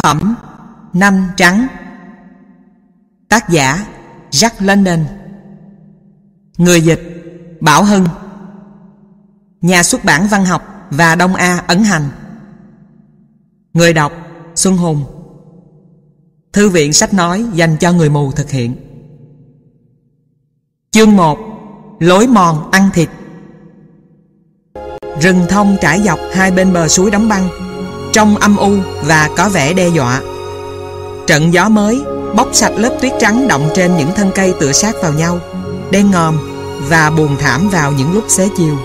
phẩm Nanh trắng. Tác giả Jack London. Người dịch Bảo Hưng. Nhà xuất bản Văn học và Đông A ấn hành. Người đọc Xuân Hùng. Thư viện sách nói dành cho người mù thực hiện. Chương 1. Lối mòn ăn thịt. Rừng thông trải dọc hai bên bờ suối đóng băng, trông âm u và có vẻ đe dọa. Trận gió mới bóc sạch lớp tuyết trắng đọng trên những thân cây tựa sát vào nhau, đen ngòm và buồn thảm vào những lúc xế chiều.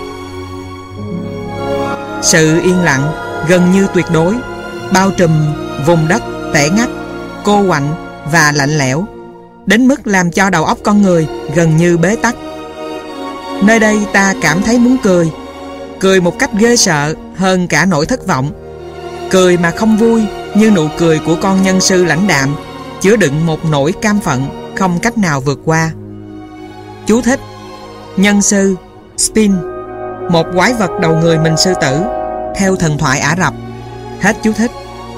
Sự yên lặng gần như tuyệt đối bao trùm vùng đất tẻ ngắt, cô quạnh và lạnh lẽo, đến mức làm cho đầu óc con người gần như bế tắc. Nơi đây ta cảm thấy muốn cười, cười một cách ghê sợ hơn cả nỗi thất vọng, cười mà không vui như nụ cười của con nhân sư lãnh đạm, chứa đựng một nỗi cam phận không cách nào vượt qua. Chú thích: nhân sư Spin, một quái vật đầu người mình sư tử theo thần thoại Ả Rập. Hết chú thích.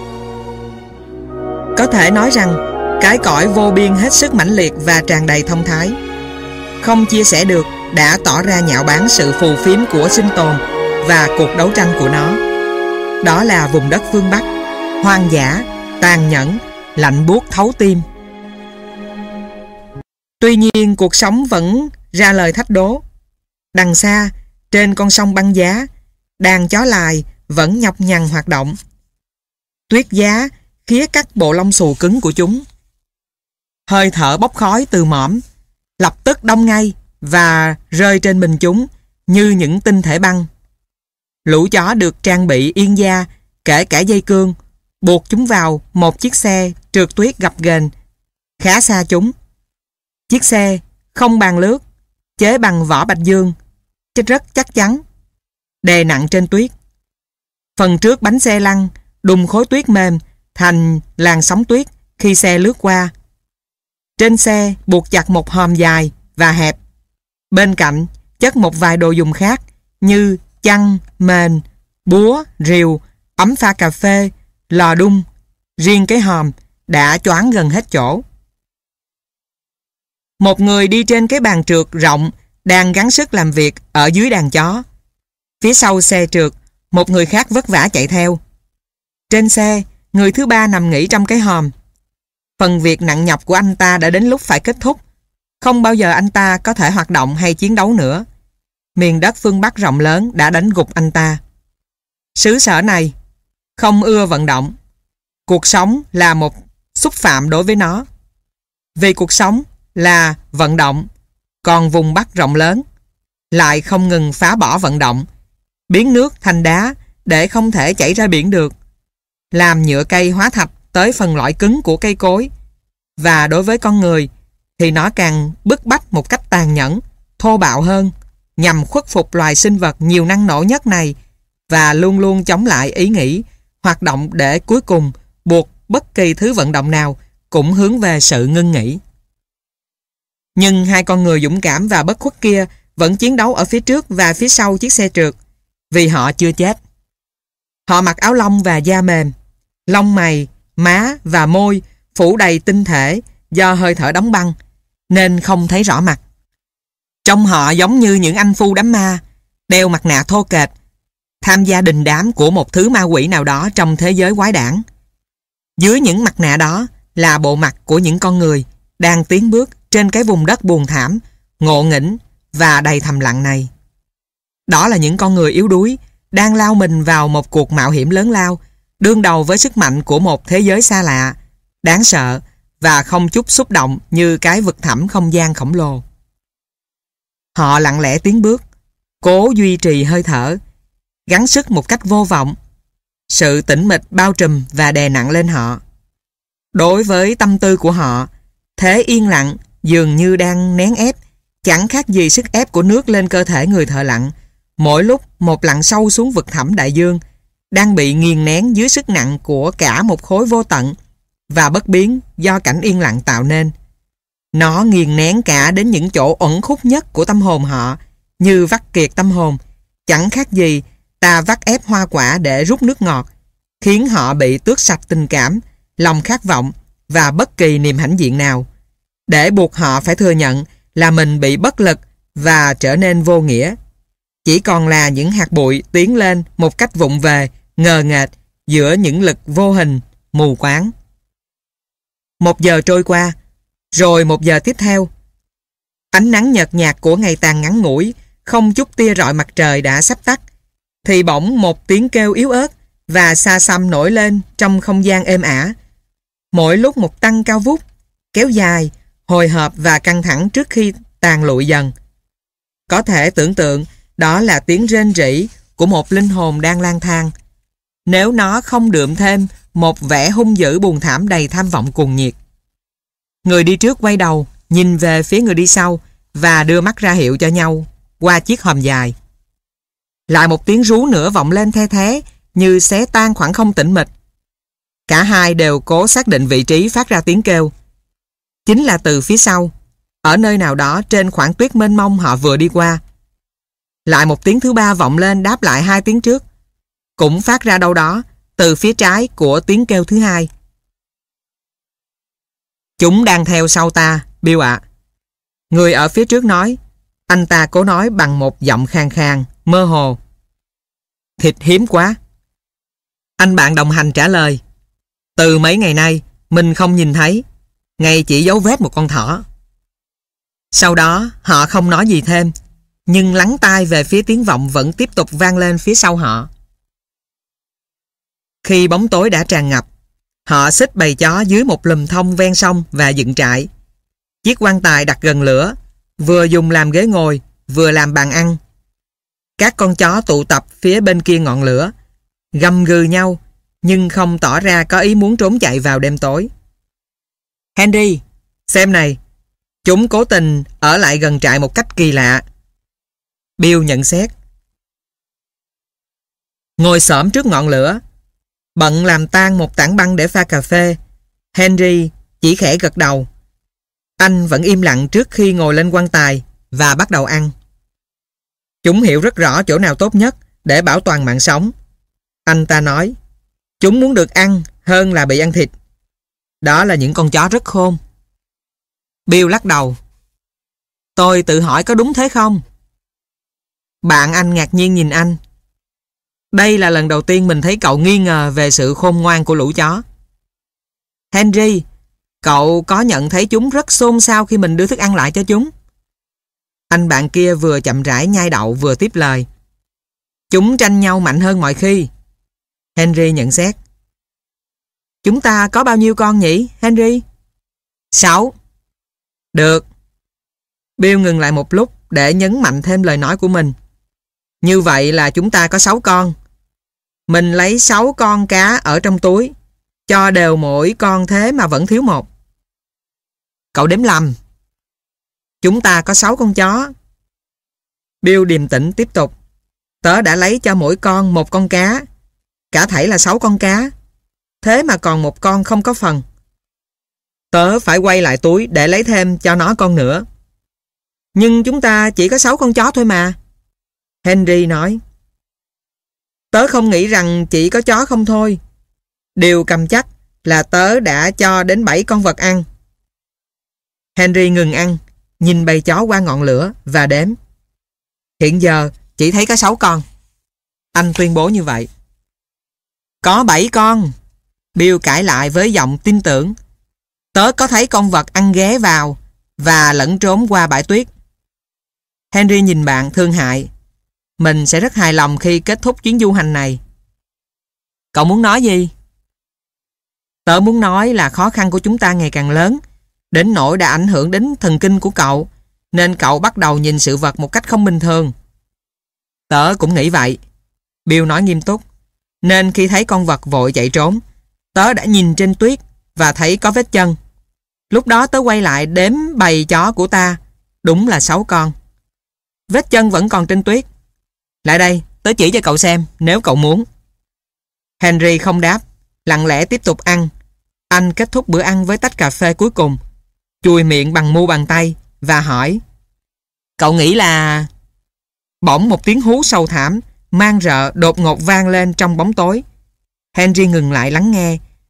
Có thể nói rằng cái cõi vô biên hết sức mãnh liệt và tràn đầy thông thái, không chia sẻ được, đã tỏ ra nhạo báng sự phù phiếm của sinh tồn và cuộc đấu tranh của nó. Đó là vùng đất phương Bắc, hoang dã, tàn nhẫn, lạnh buốt thấu tim. Tuy nhiên cuộc sống vẫn ra lời thách đố. Đằng xa, trên con sông băng giá, đàn chó lài vẫn nhọc nhằn hoạt động. Tuyết giá khía cắt bộ lông xù cứng của chúng. Hơi thở bốc khói từ mõm lập tức đông ngay và rơi trên mình chúng như những tinh thể băng. Lũ chó được trang bị yên da, kể cả dây cương, buộc chúng vào một chiếc xe trượt tuyết gập ghềnh khá xa chúng. Chiếc xe không bàn lướt, chế bằng vỏ bạch dương, rất chắc chắn, đè nặng trên tuyết. Phần trước bánh xe lăn đùng khối tuyết mềm thành làn sóng tuyết khi xe lướt qua. Trên xe buộc chặt một hòm dài và hẹp. Bên cạnh chất một vài đồ dùng khác như chăn, mền, búa, rìu, ấm pha cà phê, lò đun. Riêng cái hòm đã choáng gần hết chỗ. Một người đi trên cái bàn trượt rộng đang gắng sức làm việc ở dưới đàn chó. Phía sau xe trượt, một người khác vất vả chạy theo. Trên xe, người thứ ba nằm nghỉ trong cái hòm. Phần việc nặng nhọc của anh ta đã đến lúc phải kết thúc. Không bao giờ anh ta có thể hoạt động hay chiến đấu nữa. Miền đất phương Bắc rộng lớn đã đánh gục anh ta. Xứ sở này không ưa vận động. Cuộc sống là một xúc phạm đối với nó. Vì cuộc sống là vận động, còn vùng Bắc rộng lớn lại không ngừng phá bỏ vận động, biến nước thành đá để không thể chảy ra biển được, làm nhựa cây hóa thạch tới phần lõi cứng của cây cối. Và đối với con người thì nó càng bức bách một cách tàn nhẫn, thô bạo hơn, nhằm khuất phục loài sinh vật nhiều năng nổ nhất này, và luôn luôn chống lại ý nghĩ hoạt động để cuối cùng buộc bất kỳ thứ vận động nào cũng hướng về sự ngưng nghỉ. Nhưng hai con người dũng cảm và bất khuất kia vẫn chiến đấu ở phía trước và phía sau chiếc xe trượt, vì họ chưa chết. Họ mặc áo lông và da mềm, lông mày, má và môi phủ đầy tinh thể do hơi thở đóng băng, nên không thấy rõ mặt. Trông họ giống như những anh phu đám ma, đeo mặt nạ thô kệch, tham gia đình đám của một thứ ma quỷ nào đó trong thế giới quái đản. Dưới những mặt nạ đó là bộ mặt của những con người đang tiến bước trên cái vùng đất buồn thảm, ngộ nghĩnh và đầy thầm lặng này. Đó là những con người yếu đuối đang lao mình vào một cuộc mạo hiểm lớn lao, đương đầu với sức mạnh của một thế giới xa lạ, đáng sợ và không chút xúc động như cái vực thẳm không gian khổng lồ. Họ lặng lẽ tiến bước, cố duy trì hơi thở, gắng sức một cách vô vọng. Sự tĩnh mịch bao trùm và đè nặng lên họ. Đối với tâm tư của họ, thế yên lặng dường như đang nén ép, chẳng khác gì sức ép của nước lên cơ thể người thợ lặn, mỗi lúc một lặn sâu xuống vực thẳm đại dương, đang bị nghiền nén dưới sức nặng của cả một khối vô tận và bất biến do cảnh yên lặng tạo nên. Nó nghiền nén cả đến những chỗ uẩn khúc nhất của tâm hồn họ, như vắt kiệt tâm hồn, chẳng khác gì ta vắt ép hoa quả để rút nước ngọt, khiến họ bị tước sạch tình cảm, lòng khát vọng và bất kỳ niềm hãnh diện nào, để buộc họ phải thừa nhận là mình bị bất lực và trở nên vô nghĩa. Chỉ còn là những hạt bụi tiến lên một cách vụng về, ngờ nghệch giữa những lực vô hình, mù quáng. 1 giờ trôi qua, rồi 1 giờ tiếp theo. Ánh nắng nhợt nhạt của ngày tàn ngắn ngủi, không chút tia rọi mặt trời đã sắp tắt, thì bỗng một tiếng kêu yếu ớt và xa xăm nổi lên trong không gian êm ả. Mỗi lúc một tăng cao vút, kéo dài, hồi hộp và căng thẳng trước khi tàn lụi dần. Có thể tưởng tượng đó là tiếng rên rỉ của một linh hồn đang lang thang, nếu nó không đượm thêm một vẻ hung dữ buồn thảm đầy tham vọng cuồng nhiệt. Người đi trước quay đầu, nhìn về phía người đi sau và đưa mắt ra hiệu cho nhau qua chiếc hòm dài. Lại một tiếng rú nữa vọng lên the thé như xé tan khoảng không tĩnh mịch. Cả hai đều cố xác định vị trí phát ra tiếng kêu. Chính là từ phía sau, ở nơi nào đó trên khoảng tuyết mênh mông họ vừa đi qua. Lại một tiếng thứ ba vọng lên đáp lại 2 tiếng trước, cũng phát ra đâu đó từ phía trái của tiếng kêu thứ hai. Chúng đang theo sau ta, Bill ạ. Người ở phía trước nói. Anh ta cố nói bằng một giọng khàn khàn, mơ hồ. Thịt hiếm quá. Anh bạn đồng hành trả lời. Từ mấy ngày nay, mình không nhìn thấy, ngay chỉ dấu vết một con thỏ. Sau đó, họ không nói gì thêm, nhưng lắng tai về phía tiếng vọng vẫn tiếp tục vang lên phía sau họ. Khi bóng tối đã tràn ngập, họ xích bầy chó dưới một lùm thông ven sông và dựng trại. Chiếc quan tài đặt gần lửa, vừa dùng làm ghế ngồi, vừa làm bàn ăn. Các con chó tụ tập phía bên kia ngọn lửa, gầm gừ nhau, nhưng không tỏ ra có ý muốn trốn chạy vào đêm tối. Henry, xem này, chúng cố tình ở lại gần trại một cách kỳ lạ. Bill nhận xét. Ngồi xổm trước ngọn lửa, bận làm tan một tảng băng để pha cà phê, Henry chỉ khẽ gật đầu. Anh vẫn im lặng trước khi ngồi lên quan tài và bắt đầu ăn. Chúng hiểu rất rõ chỗ nào tốt nhất để bảo toàn mạng sống. Anh ta nói, chúng muốn được ăn hơn là bị ăn thịt. Đó là những con chó rất khôn. Bill lắc đầu. Tôi tự hỏi có đúng thế không? Bạn anh ngạc nhiên nhìn anh. Đây là lần đầu tiên mình thấy cậu nghi ngờ về sự khôn ngoan của lũ chó. Henry, cậu có nhận thấy chúng rất xôn xao khi mình đưa thức ăn lại cho chúng? Anh bạn kia vừa chậm rãi nhai đậu vừa tiếp lời. Chúng tranh nhau mạnh hơn mọi khi. Henry nhận xét. Chúng ta có bao nhiêu con nhỉ, Henry? 6. Được. Bill ngừng lại một lúc để nhấn mạnh thêm lời nói của mình. Như vậy là chúng ta có 6 con. Mình lấy 6 con cá ở trong túi, cho đều mỗi con thế mà vẫn thiếu 1. Cậu đếm lầm. Chúng ta có 6 con chó. Bill điềm tĩnh tiếp tục. Tớ đã lấy cho mỗi con 1 con cá. Cả thảy là 6 con cá. Thế mà còn 1 con không có phần. Tớ phải quay lại túi để lấy thêm cho nó con nữa. Nhưng chúng ta chỉ có 6 con chó thôi mà. Henry nói. Tớ không nghĩ rằng chỉ có chó không thôi. Điều cầm chắc là tớ đã cho đến 7 con vật ăn. Henry ngừng ăn, nhìn bầy chó qua ngọn lửa và đếm. Hiện giờ chỉ thấy có 6 con. Anh tuyên bố như vậy. Có 7 con. Bill cãi lại với giọng tin tưởng. Tớ có thấy con vật ăn ghé vào và lẫn trốn qua bãi tuyết. Henry nhìn bạn thương hại. Mình sẽ rất hài lòng khi kết thúc chuyến du hành này. Cậu muốn nói gì? Tớ muốn nói là khó khăn của chúng ta ngày càng lớn, đến nỗi đã ảnh hưởng đến thần kinh của cậu, nên cậu bắt đầu nhìn sự vật một cách không bình thường. Tớ cũng nghĩ vậy. Bill nói nghiêm túc. Nên khi thấy con vật vội chạy trốn, tớ đã nhìn trên tuyết và thấy có vết chân. Lúc đó tớ quay lại đếm bầy chó của ta. Đúng là 6 con. Vết chân vẫn còn trên tuyết. Lại đây, tớ chỉ cho cậu xem nếu cậu muốn. Henry không đáp, lặng lẽ tiếp tục ăn. Anh kết thúc bữa ăn với tách cà phê cuối cùng, chùi miệng bằng mu bàn tay và hỏi. Cậu nghĩ là... Bỗng một tiếng hú sâu thảm, mang rợ đột ngột vang lên trong bóng tối. Henry ngừng lại lắng nghe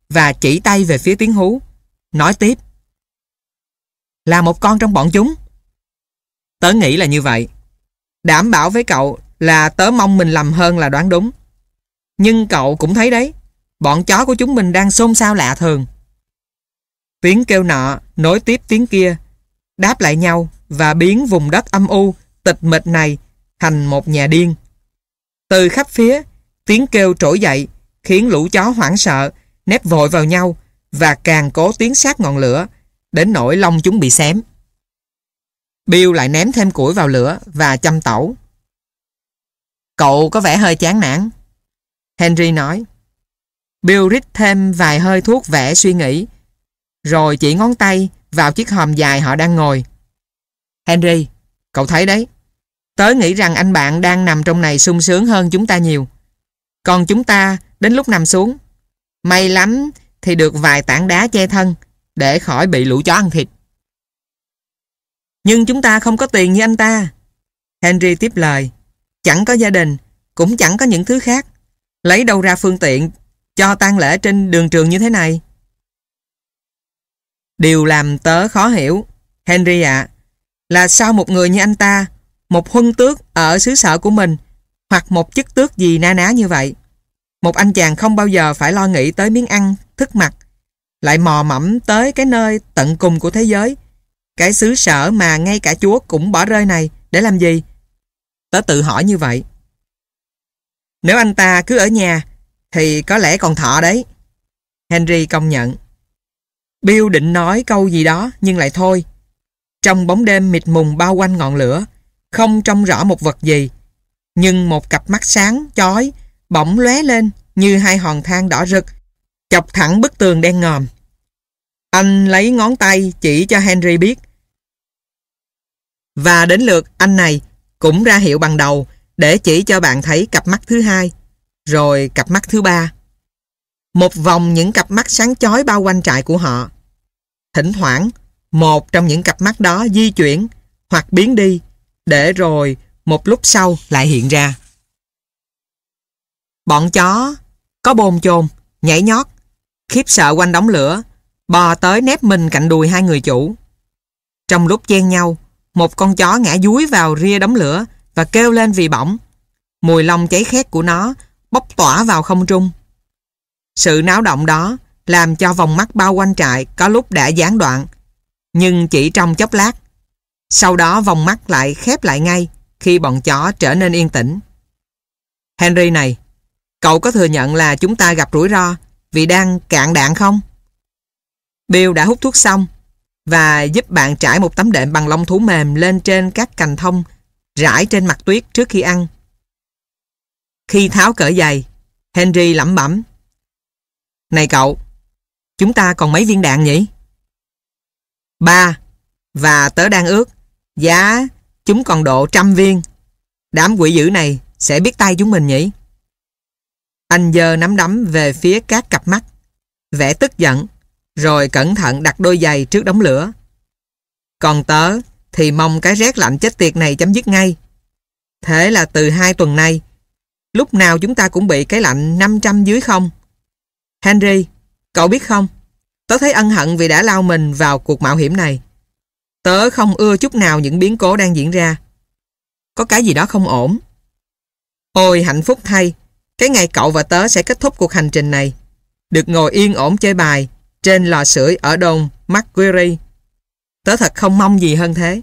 và chỉ tay về phía tiếng hú. Nói tiếp. Là một con trong bọn chúng. Tớ nghĩ là như vậy. Đảm bảo với cậu là tớ mong mình lầm hơn là đoán đúng. Nhưng cậu cũng thấy đấy, bọn chó của chúng mình đang xôn xao lạ thường. Tiếng kêu nọ nối tiếp tiếng kia, đáp lại nhau và biến vùng đất âm u, tịch mịch này thành một nhà điên. Từ khắp phía, tiếng kêu trỗi dậy, khiến lũ chó hoảng sợ, nép vội vào nhau và càng cố tiến sát ngọn lửa, đến nỗi lông chúng bị xém. Bill lại ném thêm củi vào lửa và châm tẩu. Cậu có vẻ hơi chán nản, Henry nói. Bill rít thêm vài hơi thuốc vẽ suy nghĩ, rồi chỉ ngón tay vào chiếc hòm dài họ đang ngồi. Henry, cậu thấy đấy, tớ nghĩ rằng anh bạn đang nằm trong này sung sướng hơn chúng ta nhiều. Còn chúng ta đến lúc nằm xuống, may lắm thì được vài tảng đá che thân để khỏi bị lũ chó ăn thịt. Nhưng chúng ta không có tiền như anh ta, Henry tiếp lời. Chẳng có gia đình, cũng chẳng có những thứ khác. Lấy đâu ra phương tiện cho tang lễ trên đường trường như thế này? Điều làm tớ khó hiểu, Henry ạ, là sao một người như anh ta, một huân tước ở xứ sở của mình, hoặc một chức tước gì na ná như vậy, một anh chàng không bao giờ phải lo nghĩ tới miếng ăn, thức mặc, lại mò mẫm tới cái nơi tận cùng của thế giới, cái xứ sở mà ngay cả Chúa cũng bỏ rơi này, để làm gì? Tớ tự hỏi như vậy. Nếu anh ta cứ ở nhà thì có lẽ còn thọ đấy, Henry công nhận. Bill định nói câu gì đó nhưng lại thôi. Trong bóng đêm mịt mùng bao quanh ngọn lửa, không trông rõ một vật gì, nhưng một cặp mắt sáng chói bỗng lóe lên như hai hòn than đỏ rực, chọc thẳng bức tường đen ngòm. Anh lấy ngón tay chỉ cho Henry biết, và đến lượt anh này cũng ra hiệu bằng đầu để chỉ cho bạn thấy cặp mắt thứ hai, rồi cặp mắt thứ ba. Một vòng những cặp mắt sáng chói bao quanh trại của họ. Thỉnh thoảng, một trong những cặp mắt đó di chuyển hoặc biến đi, để rồi một lúc sau lại hiện ra. Bọn chó có bồn chồn, nhảy nhót, khiếp sợ quanh đống lửa, bò tới nép mình cạnh đùi hai người chủ. Trong lúc chen nhau, một con chó ngã dúi vào ria đống lửa và kêu lên vì bỏng. Mùi lông cháy khét của nó bốc tỏa vào không trung. Sự náo động đó làm cho vòng mắt bao quanh trại có lúc đã gián đoạn, nhưng chỉ trong chốc lát. Sau đó vòng mắt lại khép lại ngay khi bọn chó trở nên yên tĩnh. Henry này, cậu có thừa nhận là chúng ta gặp rủi ro vì đang cạn đạn không? Bill đã hút thuốc xong và giúp bạn trải một tấm đệm bằng lông thú mềm lên trên các cành thông rải trên mặt tuyết trước khi ăn. Khi tháo cởi giày, Henry lẩm bẩm: Này cậu, chúng ta còn mấy viên đạn nhỉ? 3, và tớ đang ước giá chúng còn độ 100 viên. Đám quỷ dữ này sẽ biết tay chúng mình nhỉ? Anh giơ nắm đấm về phía các cặp mắt, vẻ tức giận, rồi cẩn thận đặt đôi giày trước đống lửa. Còn tớ thì mong cái rét lạnh chết tiệt này chấm dứt ngay. Thế là từ 2 tuần nay, lúc nào chúng ta cũng bị cái lạnh 500 dưới không. Henry, cậu biết không, tớ thấy ân hận vì đã lao mình vào cuộc mạo hiểm này. Tớ không ưa chút nào những biến cố đang diễn ra. Có cái gì đó không ổn. Ôi hạnh phúc thay, cái ngày cậu và tớ sẽ kết thúc cuộc hành trình này, được ngồi yên ổn chơi bài trên lò sưởi ở đồn McQuarrie. Tớ thật không mong gì hơn thế.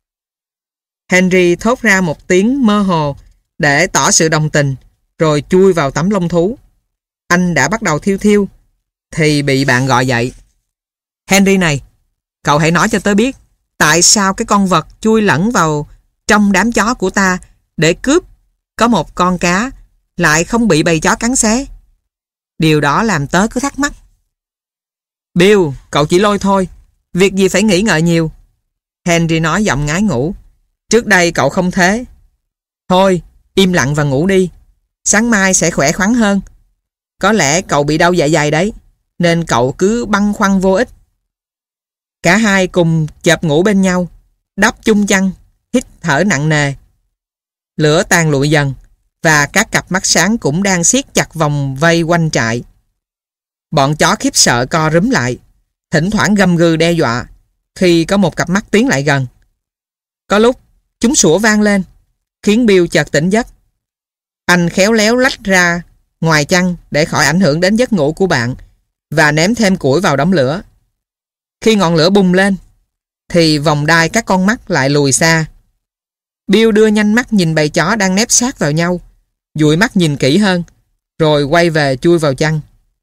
Henry thốt ra một tiếng mơ hồ để tỏ sự đồng tình, rồi chui vào tấm lông thú. Anh đã bắt đầu thiêu thiêu thì bị bạn gọi dậy. Henry này, cậu hãy nói cho tớ biết tại sao cái con vật chui lẫn vào trong đám chó của ta để cướp có một con cá lại không bị bầy chó cắn xé. Điều đó làm tớ cứ thắc mắc. Bill, cậu chỉ lôi thôi, việc gì phải nghĩ ngợi nhiều, Henry nói giọng ngái ngủ. Trước đây cậu không thế. Thôi, im lặng và ngủ đi, sáng mai sẽ khỏe khoắn hơn. Có lẽ cậu bị đau dạ dày đấy, nên cậu cứ băn khoăn vô ích. Cả hai cùng chợp ngủ bên nhau, đắp chung chăn, hít thở nặng nề. Lửa tàn lụi dần, và các cặp mắt sáng cũng đang siết chặt vòng vây quanh trại. Bọn chó khiếp sợ co rúm lại, thỉnh thoảng gầm gừ đe dọa khi có một cặp mắt tiến lại gần. Có lúc chúng sủa vang lên, khiến Bill chợt tỉnh giấc. Anh khéo léo lách ra ngoài chăn để khỏi ảnh hưởng đến giấc ngủ của bạn và ném thêm củi vào đống lửa. Khi ngọn lửa bùng lên thì vòng đai các con mắt lại lùi xa. Bill đưa nhanh mắt nhìn bầy chó đang nép sát vào nhau, dụi mắt nhìn kỹ hơn, rồi quay về chui vào chăn.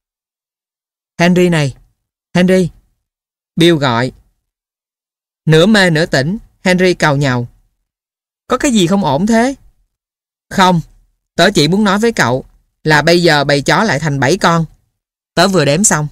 Henry này, Henry, Bill gọi. Nửa mê nửa tỉnh, Henry càu nhàu. Có cái gì không ổn thế? Không, tớ chỉ muốn nói với cậu là bây giờ bầy chó lại thành 7 con. Tớ vừa đếm xong.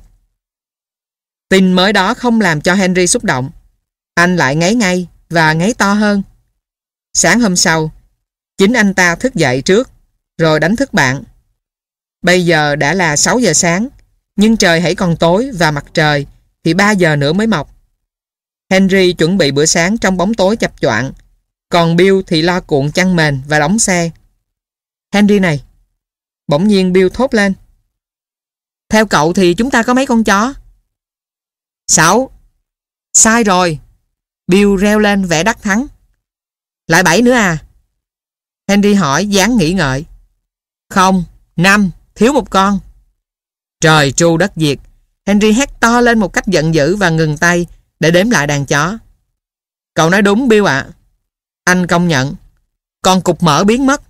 Tin mới đó không làm cho Henry xúc động. Anh lại ngáy ngay và ngáy to hơn. Sáng hôm sau, chính anh ta thức dậy trước, rồi đánh thức bạn. Bây giờ đã là 6 giờ sáng, nhưng trời hãy còn tối và mặt trời thì 3 giờ nữa mới mọc. Henry chuẩn bị bữa sáng trong bóng tối chập choạng, còn Bill thì lo cuộn chăn mền và đóng xe. Henry này, bỗng nhiên Bill thốt lên. Theo cậu thì chúng ta có mấy con chó? 6. Sai rồi. Bill reo lên vẻ đắc thắng. Lại 7 nữa à? Henry hỏi dáng nghĩ ngợi. Không, 5, thiếu một con. Trời tru đất diệt. Henry hét to lên một cách giận dữ và ngừng tay để đếm lại đàn chó. Cậu nói đúng Bill ạ. Anh công nhận. Con cục mỡ biến mất.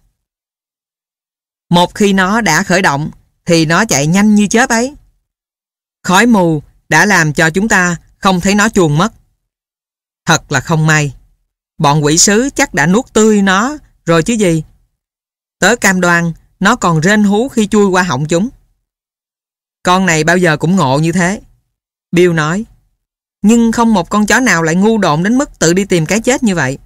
Một khi nó đã khởi động thì nó chạy nhanh như chớp ấy. Khói mù đã làm cho chúng ta không thấy nó chuồn mất. Thật là không may. Bọn quỷ sứ chắc đã nuốt tươi nó rồi chứ gì. Tớ cam đoan nó còn rên hú khi chui qua họng chúng. Con này bao giờ cũng ngộ như thế, Bill nói. Nhưng không một con chó nào lại ngu độn đến mức tự đi tìm cái chết như vậy.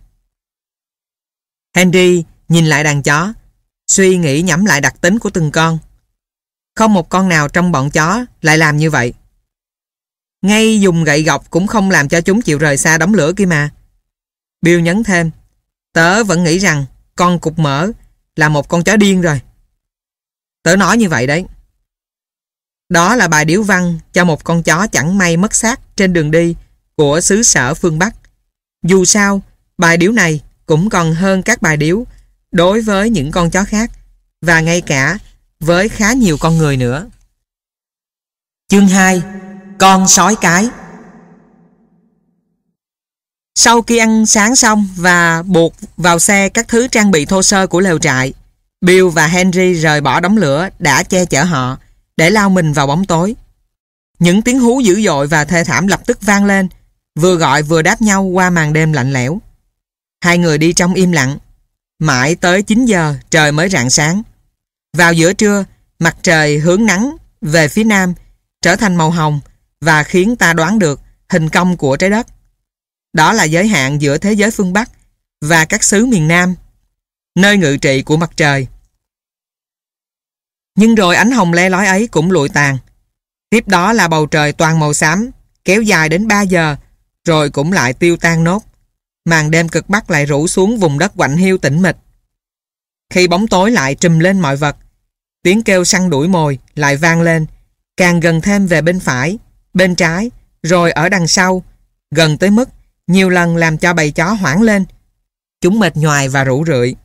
Henry nhìn lại đàn chó, suy nghĩ nhẩm lại đặc tính của từng con. Không một con nào trong bọn chó lại làm như vậy. Ngay dùng gậy gộc cũng không làm cho chúng chịu rời xa đống lửa kia mà. Bill nhấn thêm. Tớ vẫn nghĩ rằng con cục mỡ là một con chó điên rồi. Tớ nói như vậy đấy. Đó là bài điếu văn cho một con chó chẳng may mất xác trên đường đi của xứ sở phương Bắc. Dù sao, bài điếu này cũng còn hơn các bài điếu đối với những con chó khác và ngay cả với khá nhiều con người nữa. Chương 2. Con sói cái. Sau khi ăn sáng xong và buộc vào xe các thứ trang bị thô sơ của lều trại, Bill và Henry rời bỏ đống lửa đã che chở họ để lao mình vào bóng tối. Những tiếng hú dữ dội và thê thảm lập tức vang lên, vừa gọi vừa đáp nhau qua màn đêm lạnh lẽo. Hai người đi trong im lặng, mãi tới 9 giờ trời mới rạng sáng. Vào giữa trưa, mặt trời hướng nắng về phía nam, trở thành màu hồng và khiến ta đoán được hình cong của trái đất. Đó là giới hạn giữa thế giới phương Bắc và các xứ miền Nam, nơi ngự trị của mặt trời. Nhưng rồi ánh hồng le lói ấy cũng lụi tàn. Tiếp đó là bầu trời toàn màu xám, kéo dài đến 3 giờ, rồi cũng lại tiêu tan nốt. Màn đêm cực Bắc lại rủ xuống vùng đất quạnh hiu tĩnh mịch. Khi bóng tối lại trùm lên mọi vật, tiếng kêu săn đuổi mồi lại vang lên, càng gần thêm về bên phải, bên trái, rồi ở đằng sau, gần tới mức nhiều lần làm cho bầy chó hoảng lên. Chúng mệt nhoài và rũ rượi.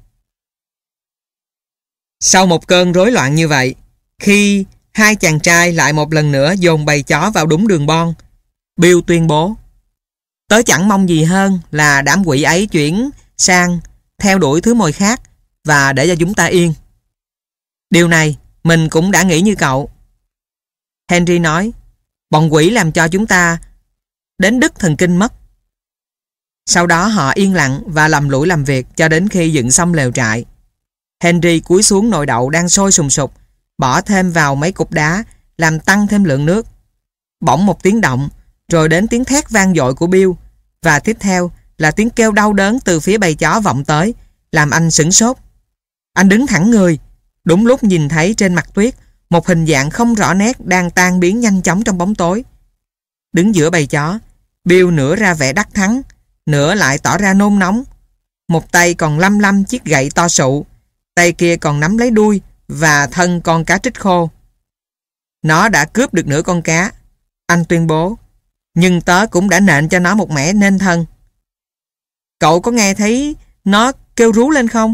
Sau một cơn rối loạn như vậy, khi hai chàng trai lại một lần nữa dồn bầy chó vào đúng đường bon, Bill tuyên bố: Tớ chẳng mong gì hơn là đám quỷ ấy chuyển sang theo đuổi thứ mồi khác và để cho chúng ta yên. Điều này mình cũng đã nghĩ như cậu. Henry nói: Bọn quỷ làm cho chúng ta đến đứt thần kinh mất. Sau đó họ yên lặng và lầm lũi làm việc cho đến khi dựng xong lều trại. Henry cúi xuống nồi đậu đang sôi sùng sục, bỏ thêm vào mấy cục đá làm tăng thêm lượng nước. Bỗng một tiếng động, rồi đến tiếng thét vang dội của Bill, và tiếp theo là tiếng kêu đau đớn từ phía bầy chó vọng tới, làm anh sửng sốt. Anh đứng thẳng người, đúng lúc nhìn thấy trên mặt tuyết một hình dạng không rõ nét đang tan biến nhanh chóng trong bóng tối. Đứng giữa bầy chó, Bill nửa ra vẻ đắc thắng, nửa lại tỏ ra nôn nóng. Một tay còn lăm lăm chiếc gậy to sụ, tay kia còn nắm lấy đuôi và thân con cá trích khô. Nó đã cướp được nửa con cá. Anh tuyên bố. Nhưng tớ cũng đã nện cho nó một mẻ nên thân. Cậu có nghe thấy nó kêu rú lên không?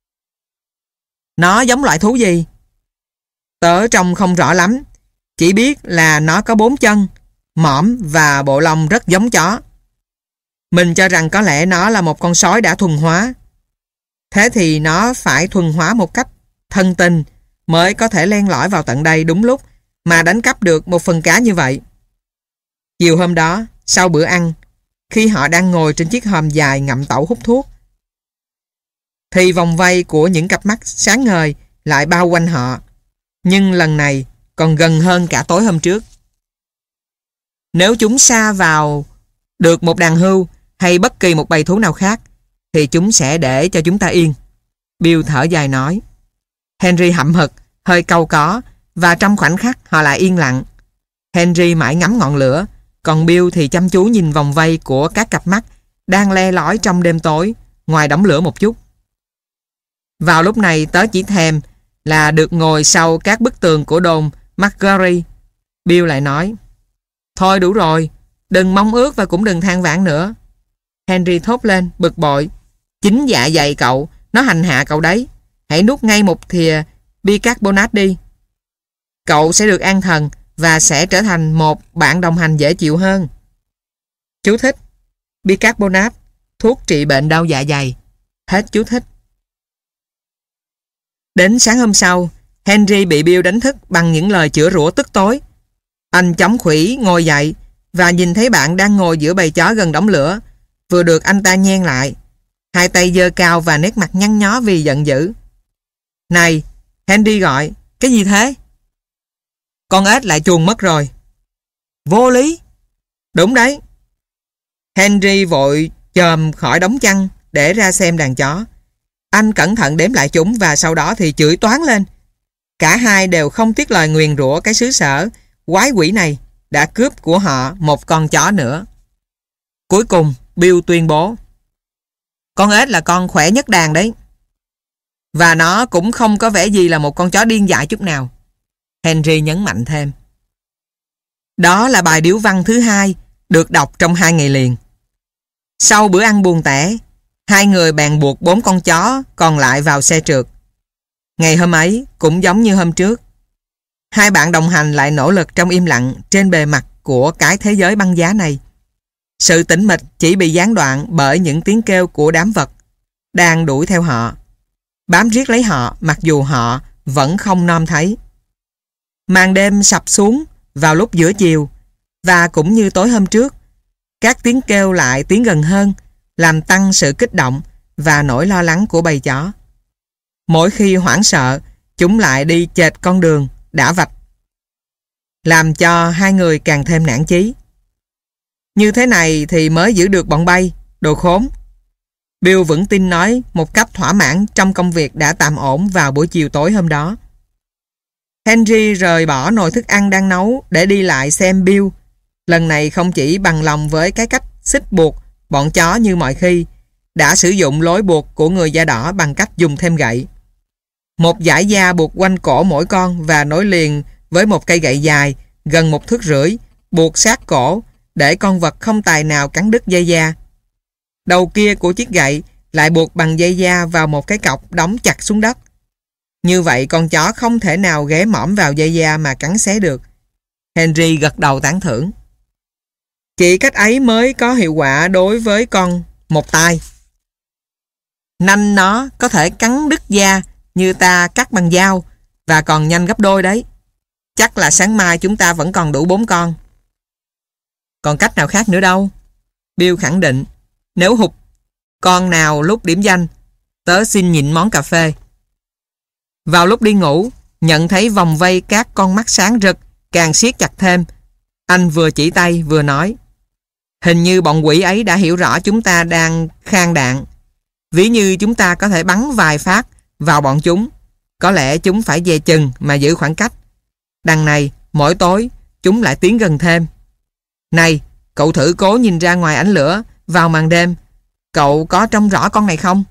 Nó giống loại thú gì? Tớ trông không rõ lắm. Chỉ biết là nó có 4 chân, mõm và bộ lông rất giống chó. Mình cho rằng có lẽ nó là một con sói đã thuần hóa. Thế thì nó phải thuần hóa một cách thân tình mới có thể len lỏi vào tận đây đúng lúc mà đánh cắp được một phần cá như vậy. Chiều hôm đó, sau bữa ăn, khi họ đang ngồi trên chiếc hòm dài ngậm tẩu hút thuốc, thì vòng vây của những cặp mắt sáng ngời lại bao quanh họ, nhưng lần này còn gần hơn cả tối hôm trước. Nếu chúng sa vào được một đàn hươu hay bất kỳ một bầy thú nào khác, thì chúng sẽ để cho chúng ta yên. Bill thở dài nói. Henry hậm hực, hơi cau có, và trong khoảnh khắc họ lại yên lặng. Henry mãi ngắm ngọn lửa, còn Bill thì chăm chú nhìn vòng vây của các cặp mắt đang le lói trong đêm tối, ngoài đống lửa một chút. Vào lúc này tớ chỉ thèm là được ngồi sau các bức tường của đồn McGurry. Bill lại nói. Thôi đủ rồi, đừng mong ước và cũng đừng than vãn nữa. Henry thốt lên, bực bội. Chính dạ dày cậu, nó hành hạ cậu đấy. Hãy nuốt ngay một thìa bicarbonate đi. Cậu sẽ được an thần và sẽ trở thành một bạn đồng hành dễ chịu hơn. Chú thích. Bicarbonate, thuốc trị bệnh đau dạ dày. Hết chú thích. Đến sáng hôm sau, Henry bị Bill đánh thức bằng những lời chửi rủa tức tối. Anh chống khủy ngồi dậy và nhìn thấy bạn đang ngồi giữa bầy chó gần đống lửa, vừa được anh ta nhen lại, hai tay giơ cao và nét mặt nhăn nhó vì giận dữ. Này, Henry gọi, cái gì thế? Con ếch lại chuồn mất rồi. Vô lý. Đúng đấy. Henry vội chồm khỏi đống chăn để ra xem đàn chó. Anh cẩn thận đếm lại chúng và sau đó thì chửi toáng lên. Cả hai đều không tiếc lời nguyền rủa cái xứ sở quái quỷ này đã cướp của họ một con chó nữa. Cuối cùng, Bill tuyên bố. Con ếch là con khỏe nhất đàn đấy. Và nó cũng không có vẻ gì là một con chó điên dại chút nào. Henry nhấn mạnh thêm. Đó là bài điếu văn thứ 2 được đọc trong 2 ngày liền. Sau bữa ăn buồn tẻ, hai người bèn buộc 4 con chó còn lại vào xe trượt. Ngày hôm ấy cũng giống như hôm trước. Hai bạn đồng hành lại nỗ lực trong im lặng trên bề mặt của cái thế giới băng giá này. Sự tĩnh mịch chỉ bị gián đoạn bởi những tiếng kêu của đám vật đang đuổi theo họ, bám riết lấy họ mặc dù họ vẫn không nom thấy. Màn đêm sập xuống vào lúc giữa chiều và cũng như tối hôm trước, các tiếng kêu lại tiến gần hơn, làm tăng sự kích động và nỗi lo lắng của bầy chó. Mỗi khi hoảng sợ, chúng lại đi chệch con đường đã vạch, làm cho hai người càng thêm nản chí. Như thế này thì mới giữ được bọn bay, đồ khốn. Bill vững tin nói một cách thỏa mãn trong công việc đã tạm ổn vào buổi chiều tối hôm đó. Henry rời bỏ nồi thức ăn đang nấu để đi lại xem Bill. Lần này không chỉ bằng lòng với cái cách xích buộc bọn chó như mọi khi, đã sử dụng lối buộc của người da đỏ bằng cách dùng thêm gậy. Một dải da buộc quanh cổ mỗi con và nối liền với một cây gậy dài gần 1,5 thước, buộc sát cổ để con vật không tài nào cắn đứt dây da. Đầu kia của chiếc gậy lại buộc bằng dây da vào một cái cọc đóng chặt xuống đất. Như vậy con chó không thể nào ghé mõm vào dây da mà cắn xé được. Henry gật đầu tán thưởng. Chỉ cách ấy mới có hiệu quả đối với con một tai. Nanh nó có thể cắn đứt da như ta cắt bằng dao và còn nhanh gấp đôi đấy. Chắc là sáng mai chúng ta vẫn còn đủ 4 con. Còn cách nào khác nữa đâu. Bill khẳng định. Nếu hụt con nào lúc điểm danh, tớ xin nhịn món cà phê. Vào lúc đi ngủ, nhận thấy vòng vây các con mắt sáng rực càng siết chặt thêm. Anh vừa chỉ tay vừa nói. Hình như bọn quỷ ấy đã hiểu rõ chúng ta đang khang đạn. Ví như chúng ta có thể bắn vài phát vào bọn chúng, có lẽ chúng phải dè chừng mà giữ khoảng cách. Đằng này, mỗi tối, chúng lại tiến gần thêm. Này, cậu thử cố nhìn ra ngoài ánh lửa vào màn đêm. Cậu có trông rõ con này không?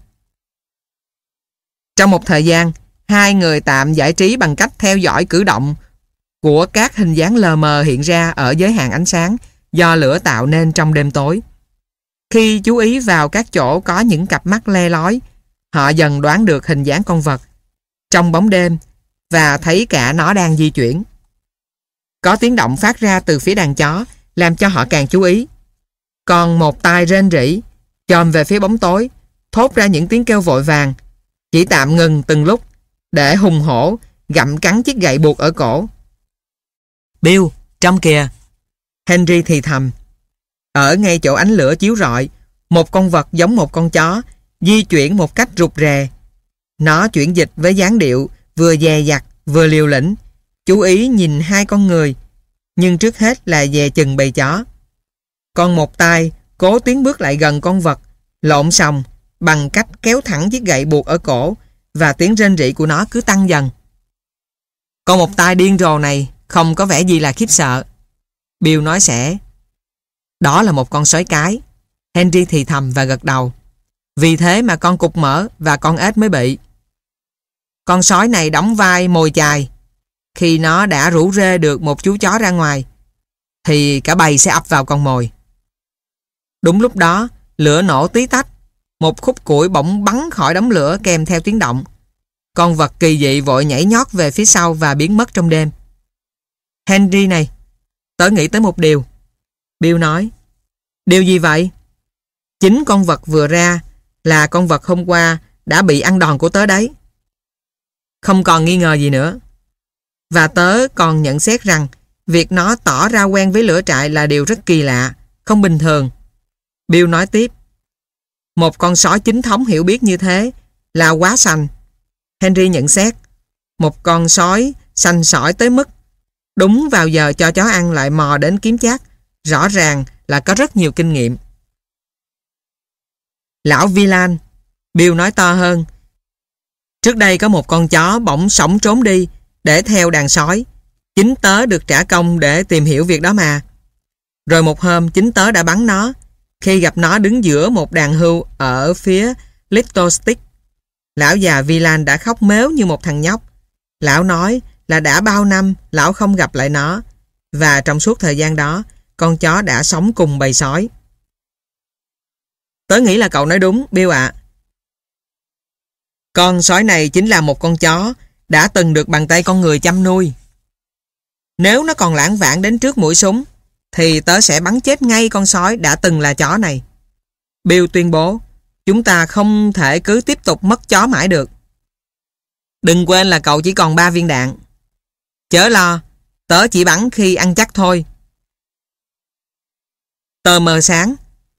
Trong một thời gian, hai người tạm giải trí bằng cách theo dõi cử động của các hình dáng lờ mờ hiện ra ở giới hạn ánh sáng do lửa tạo nên trong đêm tối. Khi chú ý vào các chỗ có những cặp mắt le lói, họ dần đoán được hình dáng con vật trong bóng đêm và thấy cả nó đang di chuyển. Có tiếng động phát ra từ phía đàn chó làm cho họ càng chú ý. Còn một tai rên rỉ chồm về phía bóng tối, thốt ra những tiếng kêu vội vàng, chỉ tạm ngừng từng lúc để hùng hổ gặm cắn chiếc gậy buộc ở cổ. Bill, trong kìa! Henry thì thầm. Ở ngay chỗ ánh lửa chiếu rọi, một con vật giống một con chó di chuyển một cách rụt rè. Nó chuyển dịch với dáng điệu vừa dè dặt vừa liều lĩnh, chú ý nhìn hai con người, nhưng trước hết là dè chừng bầy chó. Còn một tai cố tiến bước lại gần con vật, lộn xòng bằng cách kéo thẳng chiếc gậy buộc ở cổ, và tiếng rên rỉ của nó cứ tăng dần. Con một tai điên rồ này không có vẻ gì là khiếp sợ. Bill nói sẽ. Đó là một con sói cái. Henry thì thầm và gật đầu. Vì thế mà con cục mỡ và con ếch mới bị. Con sói này đóng vai mồi chài. Khi nó đã rủ rê được một chú chó ra ngoài, thì cả bầy sẽ ập vào con mồi. Đúng lúc đó, lửa nổ tí tách. Một khúc củi bỗng bắn khỏi đống lửa kèm theo tiếng động. Con vật kỳ dị vội nhảy nhót về phía sau và biến mất trong đêm. Henry này, tớ nghĩ tới một điều. Bill nói. Điều gì vậy? Chính con vật vừa ra là con vật hôm qua đã bị ăn đòn của tớ đấy. Không còn nghi ngờ gì nữa. Và tớ còn nhận xét rằng việc nó tỏ ra quen với lửa trại là điều rất kỳ lạ, không bình thường. Bill nói tiếp. Một con sói chính thống hiểu biết như thế là quá sành. Henry nhận xét. Một con sói sành sỏi tới mức đúng vào giờ cho chó ăn lại mò đến kiếm chác, rõ ràng là có rất nhiều kinh nghiệm. Lão Villan, Bill nói to hơn. Trước đây có một con chó bỗng sõng trốn đi để theo đàn sói. Chính tớ được trả công để tìm hiểu việc đó mà. Rồi một hôm chính tớ đã bắn nó khi gặp nó đứng giữa một đàn hươu ở phía Little Stick. Lão già Villan đã khóc mếu như một thằng nhóc. Lão nói là đã bao năm lão không gặp lại nó, và trong suốt thời gian đó con chó đã sống cùng bầy sói. Tớ nghĩ là cậu nói đúng, Bill ạ. Con sói này chính là một con chó đã từng được bàn tay con người chăm nuôi. Nếu nó còn lãng vãng đến trước mũi súng thì tớ sẽ bắn chết ngay con sói đã từng là chó này. Bill tuyên bố, chúng ta không thể cứ tiếp tục mất chó mãi được. Đừng quên là cậu chỉ còn 3 viên đạn. Chớ lo, tớ chỉ bắn khi ăn chắc thôi. Tờ mờ sáng.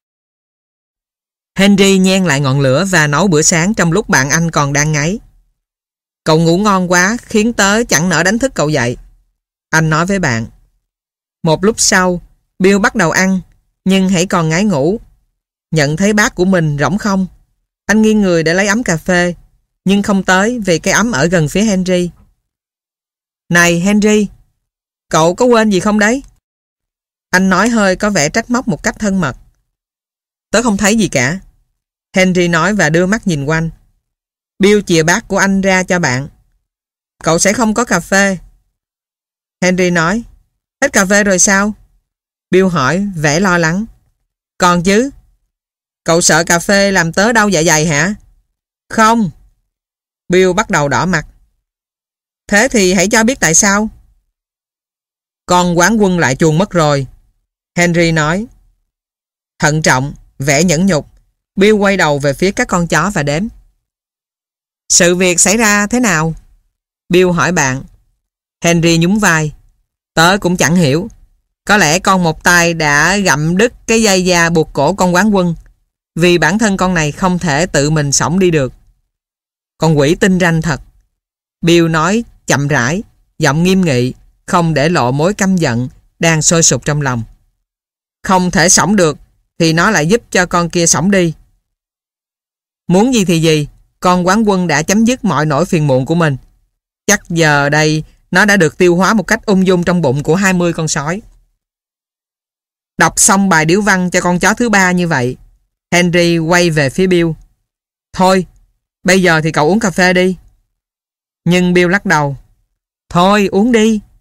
Henry nhen lại ngọn lửa và nấu bữa sáng trong lúc bạn anh còn đang ngáy. Cậu ngủ ngon quá khiến tớ chẳng nỡ đánh thức cậu dậy, anh nói với bạn. Một lúc sau, Bill bắt đầu ăn, nhưng hãy còn ngái ngủ. Nhận thấy bát của mình rỗng không, anh nghiêng người để lấy ấm cà phê, nhưng không tới vì cái ấm ở gần phía Henry. Này Henry, cậu có quên gì không đấy? Anh nói hơi có vẻ trách móc một cách thân mật. Tớ không thấy gì cả, Henry nói và đưa mắt nhìn quanh. Bill chìa bát của anh ra cho bạn. Cậu sẽ không có cà phê. Henry nói. Hết cà phê rồi sao? Bill hỏi vẻ lo lắng. Còn chứ. Cậu sợ cà phê làm tớ đau dạ dày hả? Không. Bill bắt đầu đỏ mặt. Thế thì hãy cho biết tại sao. Con quán quân lại chuồn mất rồi, Henry nói. Thận trọng, vẻ nhẫn nhục, Bill quay đầu về phía các con chó và đếm. Sự việc xảy ra thế nào? Bill hỏi bạn. Henry nhún vai. Tớ cũng chẳng hiểu. Có lẽ con một tay đã gặm đứt cái dây da buộc cổ con quán quân, vì bản thân con này không thể tự mình xổng đi được. Con quỷ tinh ranh thật, Bill nói chậm rãi, giọng nghiêm nghị, không để lộ mối căm giận đang sôi sục trong lòng. Không thể xổng được thì nó lại giúp cho con kia xổng đi. Muốn gì thì gì, con quán quân đã chấm dứt mọi nỗi phiền muộn của mình. Chắc giờ đây nó đã được tiêu hóa một cách ung dung trong bụng của 20 con sói. Đọc xong bài điếu văn cho con chó thứ ba như vậy, Henry quay về phía Bill. Thôi, bây giờ thì cậu uống cà phê đi. Nhưng Bill lắc đầu. Thôi, uống đi.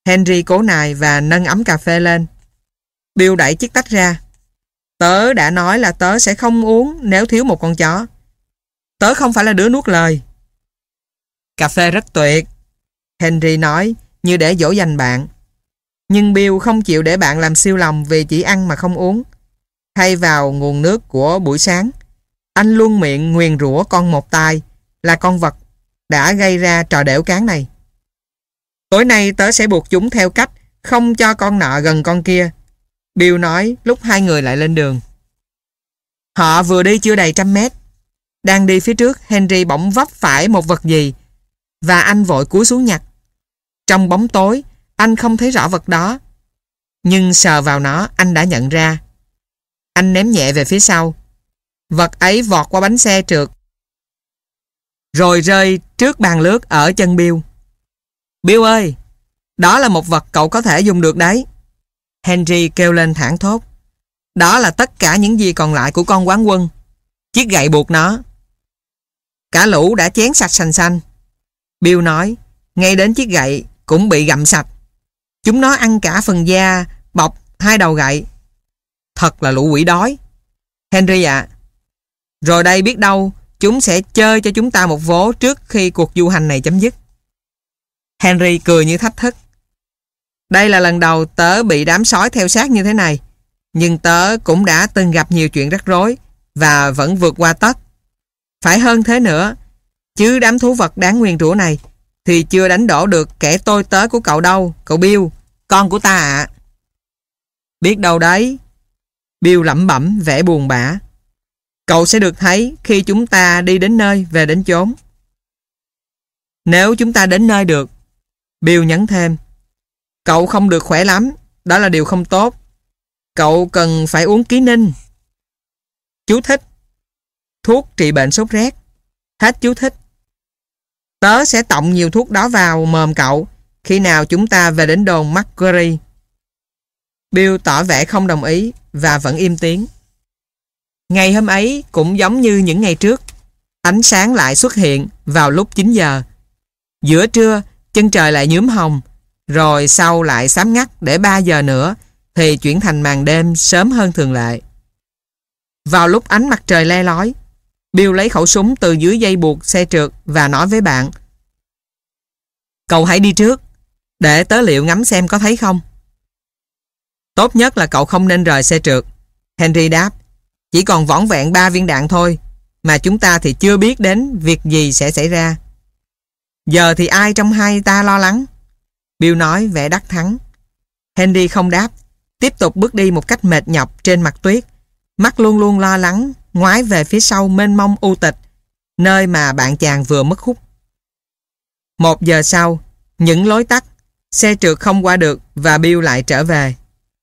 Henry cố nài và nâng ấm cà phê lên. Bill đẩy chiếc tách ra. Tớ đã nói là tớ sẽ không uống nếu thiếu một con chó. Tớ không phải là đứa nuốt lời. Cà phê rất tuyệt, Henry nói như để dỗ dành bạn. Nhưng Bill không chịu để bạn làm siêu lòng vì chỉ ăn mà không uống. Thay vào nguồn nước của buổi sáng, anh luôn miệng nguyền rủa con một tai là con vật đã gây ra trò đểu cán này. Tối nay tớ sẽ buộc chúng theo cách không cho con nọ gần con kia, Bill nói lúc hai người lại lên đường. Họ vừa đi chưa đầy 100 mét. Đang đi phía trước, Henry bỗng vấp phải một vật gì và anh vội cúi xuống nhặt. Trong bóng tối, anh không thấy rõ vật đó, nhưng sờ vào nó anh đã nhận ra. Anh ném nhẹ về phía sau. Vật ấy vọt qua bánh xe trượt rồi rơi trước bàn lướt ở chân Bill. Bill ơi, đó là một vật cậu có thể dùng được đấy, Henry kêu lên thảng thốt. Đó là tất cả những gì còn lại của con quán quân. Chiếc gậy buộc nó. Cả lũ đã chén sạch sành xanh, Bill nói. Ngay đến chiếc gậy cũng bị gặm sạch. Chúng nó ăn cả phần da bọc hai đầu gậy. Thật là lũ quỷ đói, Henry ạ. Rồi đây biết đâu chúng sẽ chơi cho chúng ta một vố trước khi cuộc du hành này chấm dứt. Henry cười như thách thức. Đây là lần đầu tớ bị đám sói theo sát như thế này, nhưng tớ cũng đã từng gặp nhiều chuyện rắc rối và vẫn vượt qua tất. Phải hơn thế nữa, chứ đám thú vật đáng nguyền rủa này thì chưa đánh đổ được kẻ tôi tớ của cậu đâu, cậu Bill, con của ta ạ. Biết đâu đấy, Bill lẩm bẩm vẻ buồn bã. Cậu sẽ được thấy khi chúng ta đi đến nơi về đến chốn. Nếu chúng ta đến nơi được, Bill nhấn thêm. Cậu không được khỏe lắm, đó là điều không tốt. Cậu cần phải uống ký ninh. Chú thích: thuốc trị bệnh sốt rét. Hết chú thích. Tớ sẽ tọng nhiều thuốc đó vào mồm cậu khi nào chúng ta về đến đồn Macquarie. Bill tỏ vẻ không đồng ý và vẫn im tiếng. Ngày hôm ấy cũng giống như những ngày trước, ánh sáng lại xuất hiện vào lúc 9 giờ. Giữa trưa, chân trời lại nhuốm hồng, rồi sau lại xám ngắt để 3 giờ nữa thì chuyển thành màn đêm sớm hơn thường lệ. Vào lúc ánh mặt trời le lói, Bill lấy khẩu súng từ dưới dây buộc xe trượt và nói với bạn. Cậu hãy đi trước, để tớ liệu ngắm xem có thấy không. Tốt nhất là cậu không nên rời xe trượt, Henry đáp. Chỉ còn vỏn vẹn 3 viên đạn thôi, mà chúng ta thì chưa biết đến việc gì sẽ xảy ra. Giờ thì ai trong hai ta lo lắng? Bill nói vẻ đắc thắng. Henry không đáp, tiếp tục bước đi một cách mệt nhọc trên mặt tuyết, mắt luôn luôn lo lắng, ngoái về phía sau mênh mông u tịch, nơi mà bạn chàng vừa mất hút. 1 giờ sau, những lối tắt, xe trượt không qua được và Bill lại trở về.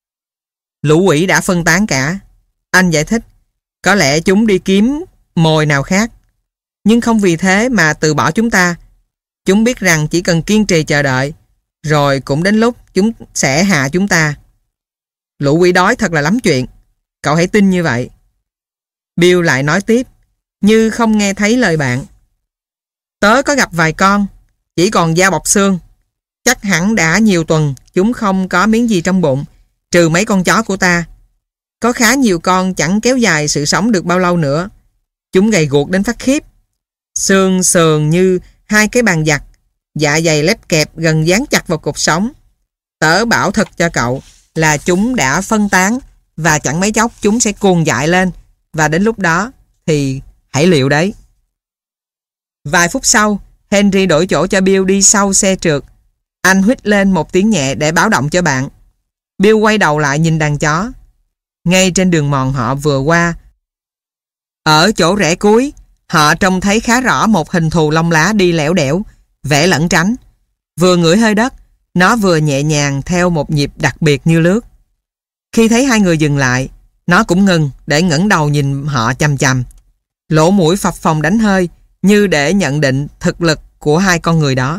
Lũ quỷ đã phân tán cả, anh giải thích. Có lẽ chúng đi kiếm mồi nào khác, nhưng không vì thế mà từ bỏ chúng ta. Chúng biết rằng chỉ cần kiên trì chờ đợi, rồi cũng đến lúc chúng sẽ hạ chúng ta. Lũ quỷ đói thật là lắm chuyện, cậu hãy tin như vậy. Bill lại nói tiếp, như không nghe thấy lời bạn. Tớ có gặp vài con, chỉ còn da bọc xương. Chắc hẳn đã nhiều tuần chúng không có miếng gì trong bụng, trừ mấy con chó của ta. Có khá nhiều con chẳng kéo dài sự sống được bao lâu nữa. Chúng gầy guộc đến phát khiếp, xương sườn như 2 cái bàn giặt, dạ dày lép kẹp gần dán chặt vào cột sống. Tớ bảo thật cho cậu là chúng đã phân tán và chẳng mấy chốc chúng sẽ cuồng dại lên, và đến lúc đó thì hãy liệu đấy. Vài phút sau, Henry đổi chỗ cho Bill đi sau xe trượt. Anh huýt lên một tiếng nhẹ để báo động cho bạn. Bill quay đầu lại nhìn đàn chó. Ngay trên đường mòn họ vừa qua, ở chỗ rẽ cuối, họ trông thấy khá rõ một hình thù lông lá đi lẻo đẻo, vẽ lẩn tránh. Vừa ngửi hơi đất, nó vừa nhẹ nhàng theo một nhịp đặc biệt như lướt. Khi thấy hai người dừng lại, nó cũng ngừng để ngẩng đầu nhìn họ chằm chằm. Lỗ mũi phập phồng đánh hơi như để nhận định thực lực của hai con người đó.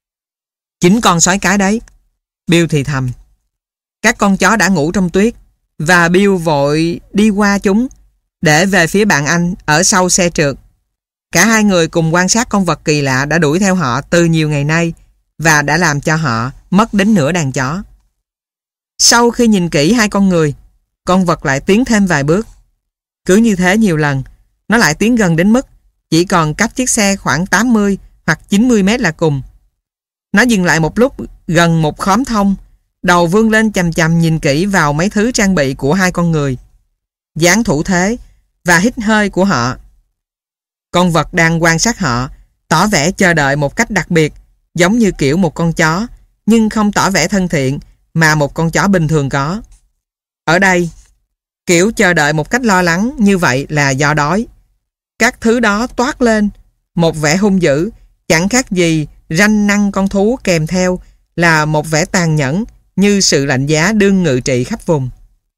9 con sói cái đấy, Bill thì thầm. Các con chó đã ngủ trong tuyết và Bill vội đi qua chúng để về phía bạn anh ở sau xe trượt. Cả hai người cùng quan sát con vật kỳ lạ đã đuổi theo họ từ nhiều ngày nay và đã làm cho họ mất đến nửa đàn chó. Sau khi nhìn kỹ hai con người, con vật lại tiến thêm vài bước. Cứ như thế nhiều lần, nó lại tiến gần đến mức chỉ còn cách chiếc xe khoảng 80 hoặc 90 mét là cùng. Nó dừng lại một lúc gần một khóm thông, đầu vươn lên chằm chằm nhìn kỹ vào mấy thứ trang bị của hai con người, dáng thủ thế và hít hơi của họ. Con vật đang quan sát họ, tỏ vẻ chờ đợi một cách đặc biệt, giống như kiểu một con chó, nhưng không tỏ vẻ thân thiện mà một con chó bình thường có. Ở đây, kiểu chờ đợi một cách lo lắng như vậy là do đói. Các thứ đó toát lên một vẻ hung dữ, chẳng khác gì ranh năng con thú, kèm theo là một vẻ tàn nhẫn như sự lạnh giá đương ngự trị khắp vùng.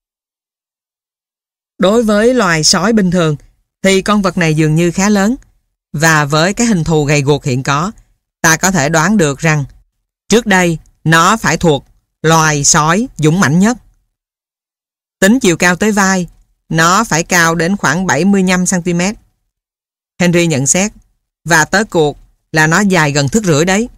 Đối với loài sói bình thường thì con vật này dường như khá lớn, và với cái hình thù gầy guộc hiện có, ta có thể đoán được rằng trước đây nó phải thuộc loài sói dũng mãnh nhất. Tính chiều cao tới vai, nó phải cao đến khoảng 75 cm. Henry nhận xét, và tới cuộc là nó dài gần thước rưỡi đấy.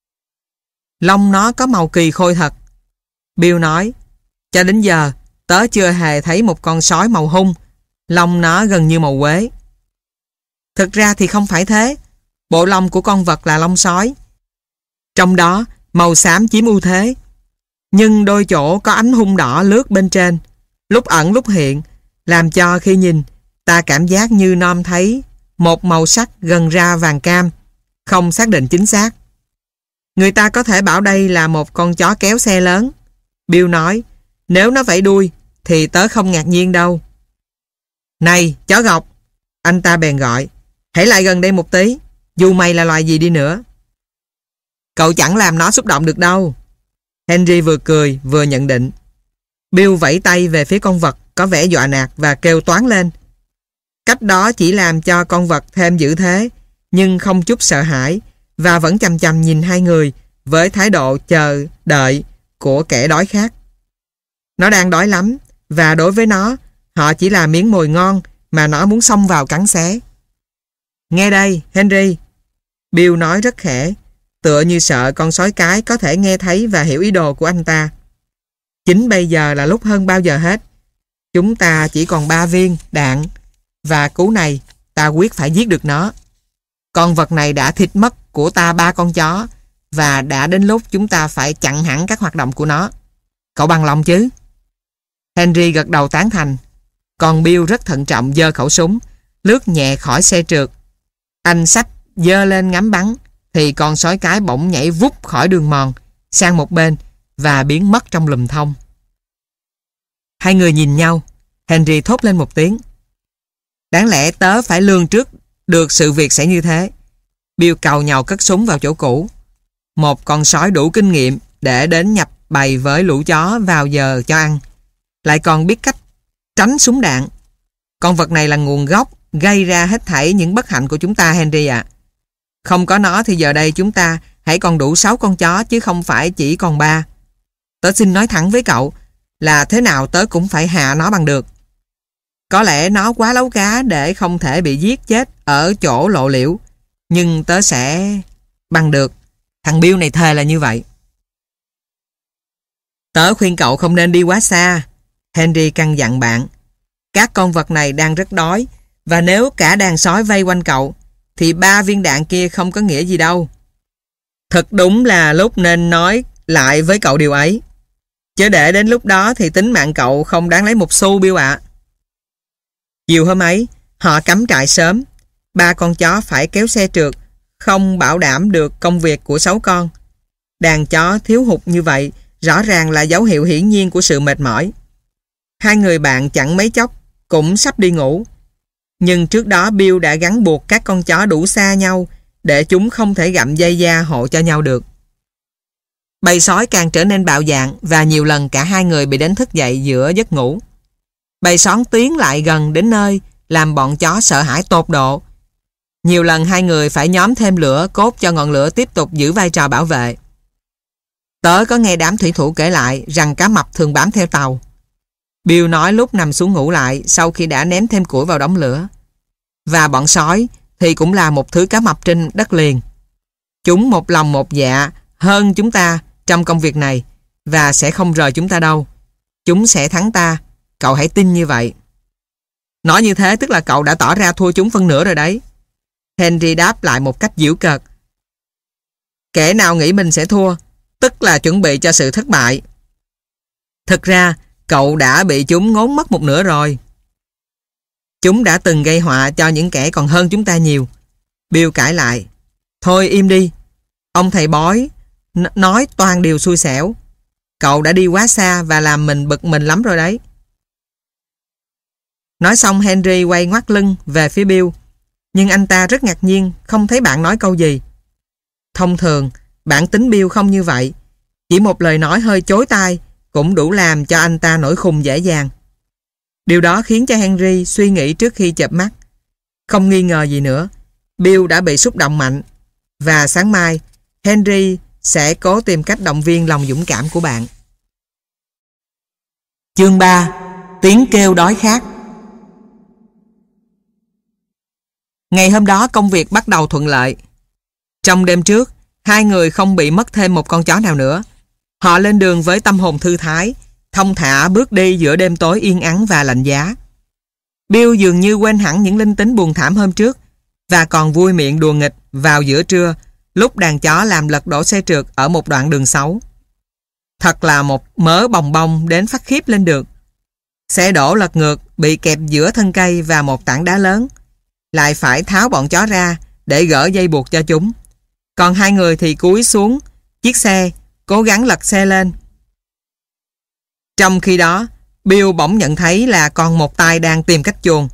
Lông nó có màu kỳ khôi thật. Bill nói, cho đến giờ tớ chưa hề thấy một con sói màu hung, lông nó gần như màu quế. Thực ra thì không phải thế. Bộ lông của con vật là lông sói, trong đó màu xám chiếm ưu thế, nhưng đôi chỗ có ánh hung đỏ lướt bên trên, lúc ẩn lúc hiện, làm cho khi nhìn ta cảm giác như nom thấy một màu sắc gần ra vàng cam, không xác định chính xác. Người ta có thể bảo đây là một con chó kéo xe lớn. Bill nói, nếu nó vẫy đuôi thì tớ không ngạc nhiên đâu. Này, chó gọc, anh ta bèn gọi, hãy lại gần đây một tí, dù mày là loài gì đi nữa. Cậu chẳng làm nó xúc động được đâu. Henry vừa cười vừa nhận định. Bill vẫy tay về phía con vật có vẻ dọa nạt và kêu toáng lên. Cách đó chỉ làm cho con vật thêm dữ thế, nhưng không chút sợ hãi, và vẫn chằm chằm nhìn hai người với thái độ chờ đợi của kẻ đói khát. Nó đang đói lắm, và đối với nó, họ chỉ là miếng mồi ngon mà nó muốn xông vào cắn xé. Nghe đây, Henry, Bill nói rất khẽ, tựa như sợ con sói cái có thể nghe thấy và hiểu ý đồ của anh ta. Chính bây giờ là lúc hơn bao giờ hết. Chúng ta chỉ còn 3 viên đạn, và cú này ta quyết phải giết được nó. Con vật này đã thịt mất của ta 3 con chó, và đã đến lúc chúng ta phải chặn hẳn các hoạt động của nó. Cậu bằng lòng chứ? Henry gật đầu tán thành. Còn Bill rất thận trọng giơ khẩu súng, lướt nhẹ khỏi xe trượt. Anh xách giơ lên ngắm bắn, thì con sói cái bỗng nhảy vút khỏi đường mòn sang một bên và biến mất trong lùm thông. Hai người nhìn nhau. Henry thốt lên một tiếng. Đáng lẽ tớ phải lường trước được sự việc sẽ như thế. Bill càu nhàu cất súng vào chỗ cũ. Một con sói đủ kinh nghiệm để đến nhập bầy với lũ chó vào giờ cho ăn, lại còn biết cách tránh súng đạn. Con vật này là nguồn gốc gây ra hết thảy những bất hạnh của chúng ta, Henry ạ. Không có nó thì giờ đây chúng ta hãy còn đủ 6 con chó chứ không phải chỉ còn 3. Tớ xin nói thẳng với cậu là thế nào tớ cũng phải hạ nó bằng được. Có lẽ nó quá lấu cá để không thể bị giết chết ở chỗ lộ liễu, nhưng tớ sẽ bằng được. Thằng Bill này thề là như vậy. Tớ khuyên cậu không nên đi quá xa, Henry căn dặn bạn. Các con vật này đang rất đói, và nếu cả đàn sói vây quanh cậu thì 3 viên đạn kia không có nghĩa gì đâu. Thật đúng là lúc nên nói lại với cậu điều ấy, chứ để đến lúc đó thì tính mạng cậu không đáng lấy một xu, Bill ạ. Chiều hôm ấy, họ cắm trại sớm. 3 con chó phải kéo xe trượt, không bảo đảm được công việc của 6 con. Đàn chó thiếu hụt như vậy rõ ràng là dấu hiệu hiển nhiên của sự mệt mỏi. Hai người bạn chẳng mấy chốc cũng sắp đi ngủ. Nhưng trước đó Bill đã gắn buộc các con chó đủ xa nhau để chúng không thể gặm dây da hộ cho nhau được. Bầy sói càng trở nên bạo dạn, và nhiều lần cả hai người bị đánh thức dậy giữa giấc ngủ. Bầy sói tiến lại gần đến nơi làm bọn chó sợ hãi tột độ. Nhiều lần hai người phải nhóm thêm lửa cốt cho ngọn lửa tiếp tục giữ vai trò bảo vệ. Tớ có nghe đám thủy thủ kể lại rằng cá mập thường bám theo tàu. Bill nói lúc nằm xuống ngủ lại sau khi đã ném thêm củi vào đống lửa. Và bọn sói thì cũng là một thứ cá mập trên đất liền. Chúng một lòng một dạ hơn chúng ta trong công việc này và sẽ không rời chúng ta đâu. Chúng sẽ thắng ta. Cậu hãy tin như vậy. Nói như thế tức là cậu đã tỏ ra thua chúng phân nửa rồi đấy. Henry đáp lại một cách giễu cợt. Kẻ nào nghĩ mình sẽ thua, tức là chuẩn bị cho sự thất bại. Thực ra, cậu đã bị chúng ngốn mất một nửa rồi. Chúng đã từng gây họa cho những kẻ còn hơn chúng ta nhiều. Bill cãi lại. Thôi im đi. Ông thầy bói nói toàn điều xui xẻo. Cậu đã đi quá xa và làm mình bực mình lắm rồi đấy. Nói xong Henry quay ngoắt lưng về phía Bill. Nhưng anh ta rất ngạc nhiên không thấy bạn nói câu gì. Thông thường, bản tính Bill không như vậy. Chỉ một lời nói hơi chối tai cũng đủ làm cho anh ta nổi khùng dễ dàng. Điều đó khiến cho Henry suy nghĩ trước khi chợp mắt. Không nghi ngờ gì nữa, Bill đã bị xúc động mạnh. Và sáng mai, Henry sẽ cố tìm cách động viên lòng dũng cảm của bạn. Chương 3. Tiếng kêu đói khát. Ngày hôm đó công việc bắt đầu thuận lợi. Trong đêm trước, hai người không bị mất thêm một con chó nào nữa. Họ lên đường với tâm hồn thư thái, thong thả bước đi giữa đêm tối yên ắng và lạnh giá. Bill dường như quên hẳn những linh tính buồn thảm hôm trước và còn vui miệng đùa nghịch vào giữa trưa lúc đàn chó làm lật đổ xe trượt ở một đoạn đường xấu. Thật là một mớ bòng bong đến phát khiếp lên được. Xe đổ lật ngược bị kẹp giữa thân cây và một tảng đá lớn. Lại phải tháo bọn chó ra để gỡ dây buộc cho chúng. Còn hai người thì cúi xuống chiếc xe, cố gắng lật xe lên. Trong khi đó, Bill bỗng nhận thấy là con một tai đang tìm cách chuồn.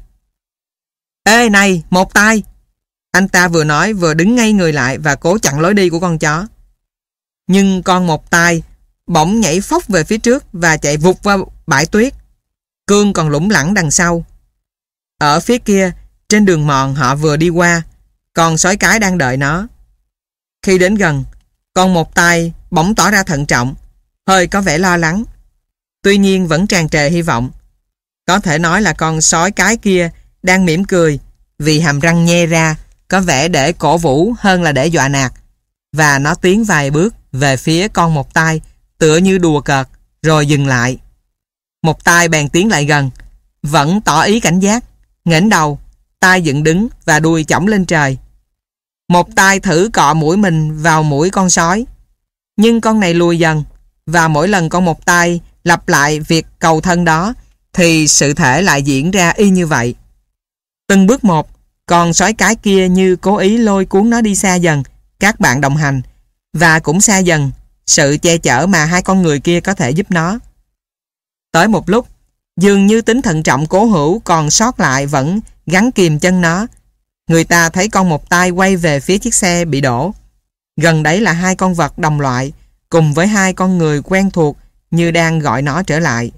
Ê này, một tai! Anh ta vừa nói vừa đứng ngay người lại và cố chặn lối đi của con chó. Nhưng con một tai bỗng nhảy phóc về phía trước và chạy vụt vào bãi tuyết. Cương còn lủng lẳng đằng sau. Ở phía kia, trên đường mòn họ vừa đi qua, con sói cái đang đợi nó. Khi đến gần, con một tai bỗng tỏ ra thận trọng, hơi có vẻ lo lắng. Tuy nhiên vẫn tràn trề hy vọng. Có thể nói là con sói cái kia đang mỉm cười vì hàm răng nhe ra, có vẻ để cổ vũ hơn là để dọa nạt. Và nó tiến vài bước về phía con một tai, tựa như đùa cợt, rồi dừng lại. Một tai bèn tiến lại gần, vẫn tỏ ý cảnh giác, nghển đầu, tai dựng đứng và đuôi chổng lên trời. Một tai thử cọ mũi mình vào mũi con sói, nhưng con này lùi dần, và mỗi lần con một tai lặp lại việc cầu thân đó thì sự thể lại diễn ra y như vậy. Từng bước một, con sói cái kia như cố ý lôi cuốn nó đi xa dần các bạn đồng hành, và cũng xa dần sự che chở mà hai con người kia có thể giúp nó. Tới một lúc, dường như tính thận trọng cố hữu còn sót lại vẫn gắn kìm chân nó. Người ta thấy con một tai quay về phía chiếc xe bị đổ. Gần đấy là hai con vật đồng loại cùng với hai con người quen thuộc như đang gọi nó trở lại.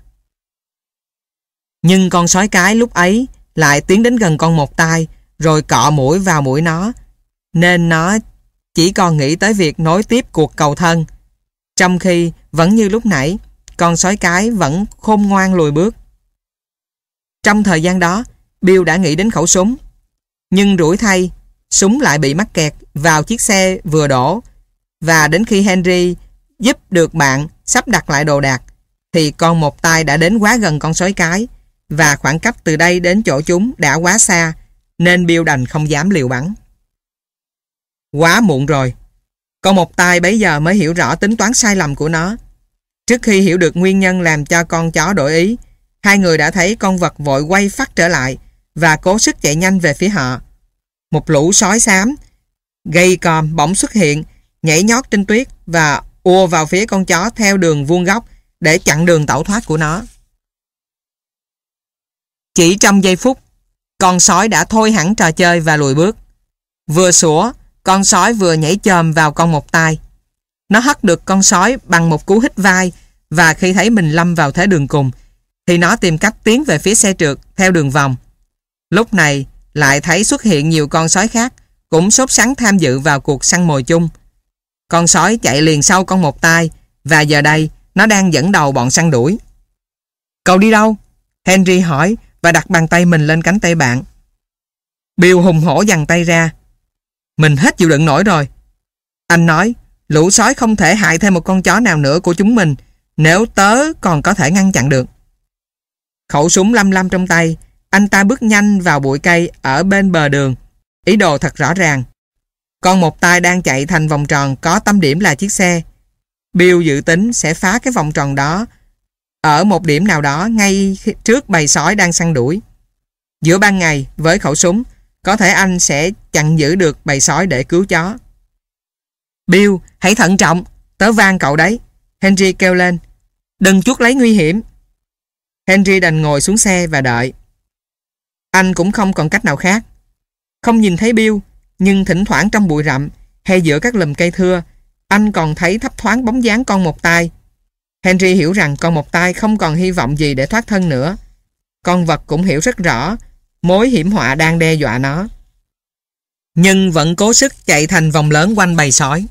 Nhưng con sói cái lúc ấy lại tiến đến gần con một tai rồi cọ mũi vào mũi nó, nên nó chỉ còn nghĩ tới việc nối tiếp cuộc cầu thân. Trong khi vẫn như lúc nãy, con sói cái vẫn khôn ngoan lùi bước. Trong thời gian đó, Bill đã nghĩ đến khẩu súng. Nhưng rủi thay, súng lại bị mắc kẹt vào chiếc xe vừa đổ, và đến khi Henry giúp được bạn sắp đặt lại đồ đạc thì con một tai đã đến quá gần con sói cái, và khoảng cách từ đây đến chỗ chúng đã quá xa, nên Bill đành không dám liều bắn. Quá muộn rồi. Con một tai bấy giờ mới hiểu rõ tính toán sai lầm của nó. Trước khi hiểu được nguyên nhân làm cho con chó đổi ý, hai người đã thấy con vật vội quay phắt trở lại và cố sức chạy nhanh về phía họ. Một lũ sói xám gầy còm bỗng xuất hiện, nhảy nhót trên tuyết và ùa vào phía con chó theo đường vuông góc để chặn đường tẩu thoát của nó. Chỉ trong giây phút, con sói đã thôi hẳn trò chơi và lùi bước. Vừa sủa, con sói vừa nhảy chồm vào con một tai. Nó hất được con sói bằng một cú hít vai, và khi thấy mình lâm vào thế đường cùng thì nó tìm cách tiến về phía xe trượt theo đường vòng. Lúc này lại thấy xuất hiện nhiều con sói khác cũng sốt sắng tham dự vào cuộc săn mồi chung. Con sói chạy liền sau con một tai, và giờ đây nó đang dẫn đầu bọn săn đuổi. Cậu đi đâu? Henry hỏi và đặt bàn tay mình lên cánh tay bạn. Bill hùng hổ giằng tay ra. Mình hết chịu đựng nổi rồi. Anh nói, lũ sói không thể hại thêm một con chó nào nữa của chúng mình nếu tớ còn có thể ngăn chặn được. Khẩu súng lăm lăm trong tay, anh ta bước nhanh vào bụi cây ở bên bờ đường. Ý đồ thật rõ ràng. Con một tay đang chạy thành vòng tròn có tâm điểm là chiếc xe. Bill dự tính sẽ phá cái vòng tròn đó ở một điểm nào đó ngay trước bầy sói đang săn đuổi. Giữa ban ngày, với khẩu súng, có thể anh sẽ chặn giữ được bầy sói để cứu chó. Bill, hãy thận trọng, tớ van cậu đấy. Henry kêu lên. Đừng chuốc lấy nguy hiểm. Henry đành ngồi xuống xe và đợi. Anh cũng không còn cách nào khác. Không nhìn thấy Bill, nhưng thỉnh thoảng trong bụi rậm hay giữa các lùm cây thưa, anh còn thấy thấp thoáng bóng dáng con một tay. Henry hiểu rằng con một tay không còn hy vọng gì để thoát thân nữa. Con vật cũng hiểu rất rõ mối hiểm họa đang đe dọa nó, nhưng vẫn cố sức chạy thành vòng lớn quanh bầy sói.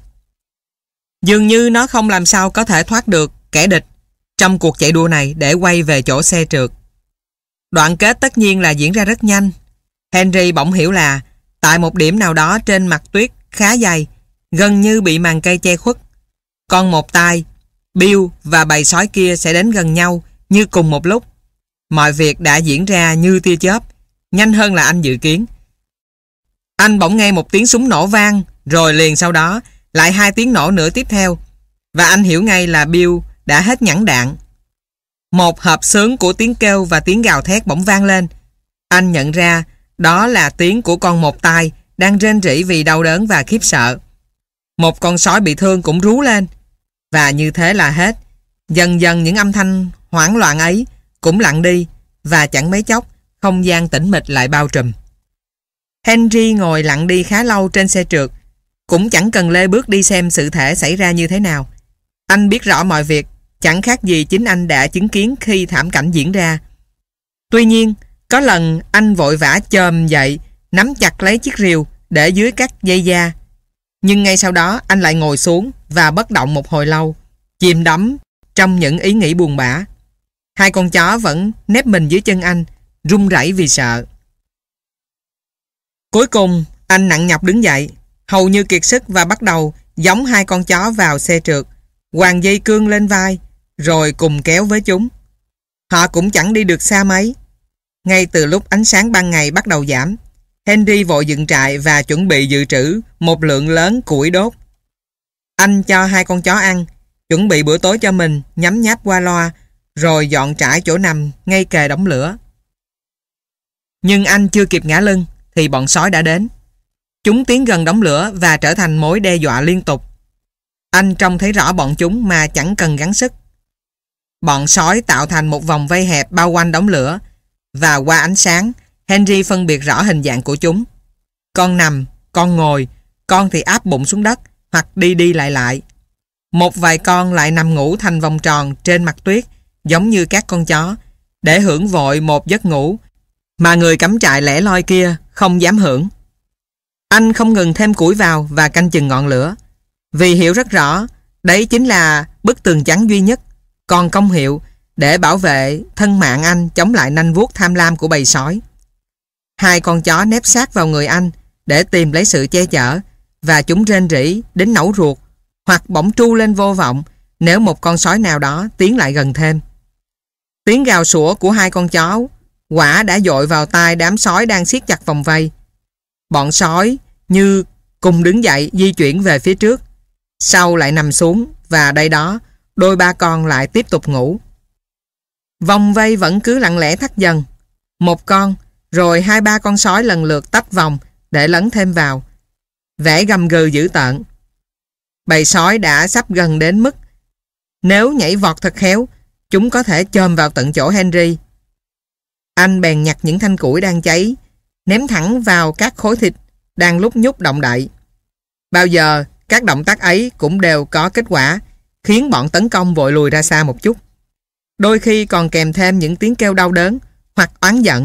Dường như nó không làm sao có thể thoát được kẻ địch trong cuộc chạy đua này để quay về chỗ xe trượt. Đoạn kết tất nhiên là diễn ra rất nhanh. Henry bỗng hiểu là tại một điểm nào đó trên mặt tuyết khá dày, gần như bị màn cây che khuất, con một tay, Bill và bầy sói kia sẽ đến gần nhau như cùng một lúc. Mọi việc đã diễn ra như tia chớp, nhanh hơn là anh dự kiến. Anh bỗng nghe một tiếng súng nổ vang, rồi liền sau đó lại 2 tiếng nổ nữa tiếp theo, và anh hiểu ngay là Bill đã hết nhẵn đạn. Một hợp xướng của tiếng kêu và tiếng gào thét bỗng vang lên. Anh nhận ra đó là tiếng của con một tay đang rên rỉ vì đau đớn và khiếp sợ. Một con sói bị thương cũng rú lên. Và như thế là hết. Dần dần những âm thanh hoảng loạn ấy cũng lặng đi, và chẳng mấy chốc không gian tĩnh mịch lại bao trùm. Henry ngồi lặng đi khá lâu trên xe trượt, cũng chẳng cần lê bước đi xem sự thể xảy ra như thế nào. Anh biết rõ mọi việc, chẳng khác gì chính anh đã chứng kiến khi thảm cảnh diễn ra. Tuy nhiên, có lần anh vội vã chồm dậy, nắm chặt lấy chiếc rìu để dưới các dây da. Nhưng ngay sau đó anh lại ngồi xuống và bất động một hồi lâu, chìm đắm trong những ý nghĩ buồn bã. 2 con chó vẫn nép mình dưới chân anh, run rẩy vì sợ. Cuối cùng, anh nặng nhọc đứng dậy, hầu như kiệt sức, và bắt đầu gióng 2 con chó vào xe trượt, quàng dây cương lên vai, rồi cùng kéo với chúng. Họ cũng chẳng đi được xa mấy. Ngay từ lúc ánh sáng ban ngày bắt đầu giảm, Henry vội dựng trại và chuẩn bị dự trữ một lượng lớn củi đốt. Anh cho 2 con chó ăn, chuẩn bị bữa tối cho mình, nhấm nháp qua loa, rồi dọn trải chỗ nằm ngay kề đống lửa. Nhưng anh chưa kịp ngả lưng thì bọn sói đã đến. Chúng tiến gần đống lửa và trở thành mối đe dọa liên tục. Anh trông thấy rõ bọn chúng mà chẳng cần gắng sức. Bọn sói tạo thành một vòng vây hẹp bao quanh đống lửa, và qua ánh sáng, Henry phân biệt rõ hình dạng của chúng. Con nằm, con ngồi, con thì áp bụng xuống đất hoặc đi đi lại lại. Một vài con lại nằm ngủ thành vòng tròn trên mặt tuyết, giống như các con chó, để hưởng vội một giấc ngủ mà người cắm trại lẻ loi kia không dám hưởng. Anh không ngừng thêm củi vào và canh chừng ngọn lửa, vì hiểu rất rõ đấy chính là bức tường chắn duy nhất còn công hiệu để bảo vệ thân mạng anh chống lại nanh vuốt tham lam của bầy sói. 2 con chó nép sát vào người anh để tìm lấy sự che chở, và chúng rên rỉ đến nẫu ruột hoặc bỗng tru lên vô vọng nếu một con sói nào đó tiến lại gần thêm. Tiếng gào sủa của 2 con chó quả đã dội vào tai đám sói đang siết chặt vòng vây. Bọn sói như cùng đứng dậy di chuyển về phía trước, sau lại nằm xuống, và đây đó đôi 3 con lại tiếp tục ngủ. Vòng vây vẫn cứ lặng lẽ thắt dần. Một con, rồi 2-3 con sói lần lượt tách vòng để lấn thêm vào, vẻ gầm gừ dữ tợn. Bầy sói đã sắp gần đến mức nếu nhảy vọt thật khéo, chúng có thể chồm vào tận chỗ Henry. Anh bèn nhặt những thanh củi đang cháy, ném thẳng vào các khối thịt đang lúc nhúc động đậy. Bao giờ các động tác ấy cũng đều có kết quả, khiến bọn tấn công vội lùi ra xa một chút. Đôi khi còn kèm thêm những tiếng kêu đau đớn hoặc oán giận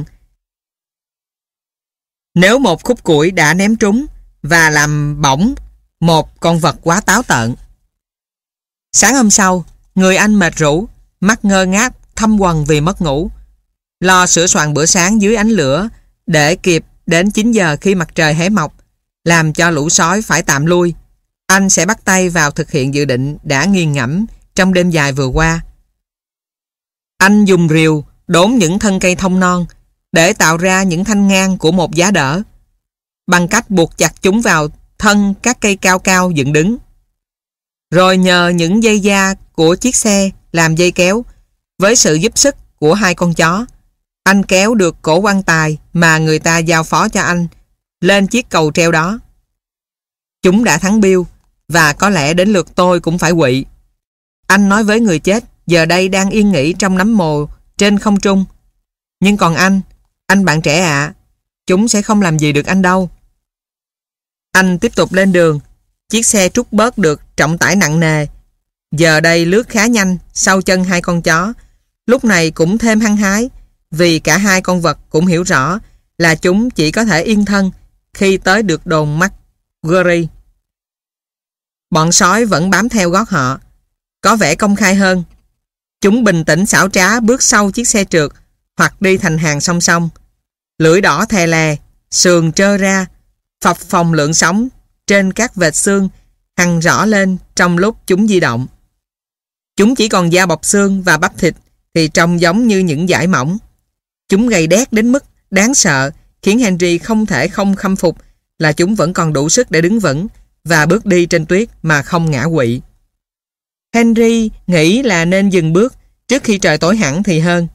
nếu một khúc củi đã ném trúng và làm bỏng một con vật quá táo tợn. Sáng hôm sau, người anh mệt rũ, mắt ngơ ngác, thâm quầng vì mất ngủ. Lo sửa soạn bữa sáng dưới ánh lửa để kịp đến 9 giờ khi mặt trời hé mọc, làm cho lũ sói phải tạm lui. Anh sẽ bắt tay vào thực hiện dự định đã nghiền ngẫm trong đêm dài vừa qua. Anh dùng rìu đốn những thân cây thông non để tạo ra những thanh ngang của một giá đỡ, bằng cách buộc chặt chúng vào thân các cây cao cao dựng đứng. Rồi nhờ những dây da của chiếc xe làm dây kéo, với sự giúp sức của 2 con chó, anh kéo được cổ quan tài mà người ta giao phó cho anh lên chiếc cầu treo đó. Chúng đã thắng Bill, và có lẽ đến lượt tôi cũng phải quỵ. Anh nói với người chết giờ đây đang yên nghỉ trong nấm mồ trên không trung. Nhưng còn anh bạn trẻ ạ, chúng sẽ không làm gì được anh đâu. Anh tiếp tục lên đường. Chiếc xe trút bớt được trọng tải nặng nề, giờ đây lướt khá nhanh sau chân 2 con chó, lúc này cũng thêm hăng hái, vì cả 2 con vật cũng hiểu rõ là chúng chỉ có thể yên thân khi tới được đồn McGurry. Bọn sói vẫn bám theo gót họ, có vẻ công khai hơn. Chúng bình tĩnh xảo trá bước sau chiếc xe trượt hoặc đi thành hàng song song. Lưỡi đỏ thè lè, sườn trơ ra, phập phồng lượn sóng trên các vệt xương hằn rõ lên trong lúc chúng di động. Chúng chỉ còn da bọc xương và bắp thịt thì trông giống như những dải mỏng. Chúng gầy đét đến mức đáng sợ, khiến Henry không thể không khâm phục là chúng vẫn còn đủ sức để đứng vững và bước đi trên tuyết mà không ngã quỵ. Henry nghĩ là nên dừng bước trước khi trời tối hẳn thì hơn.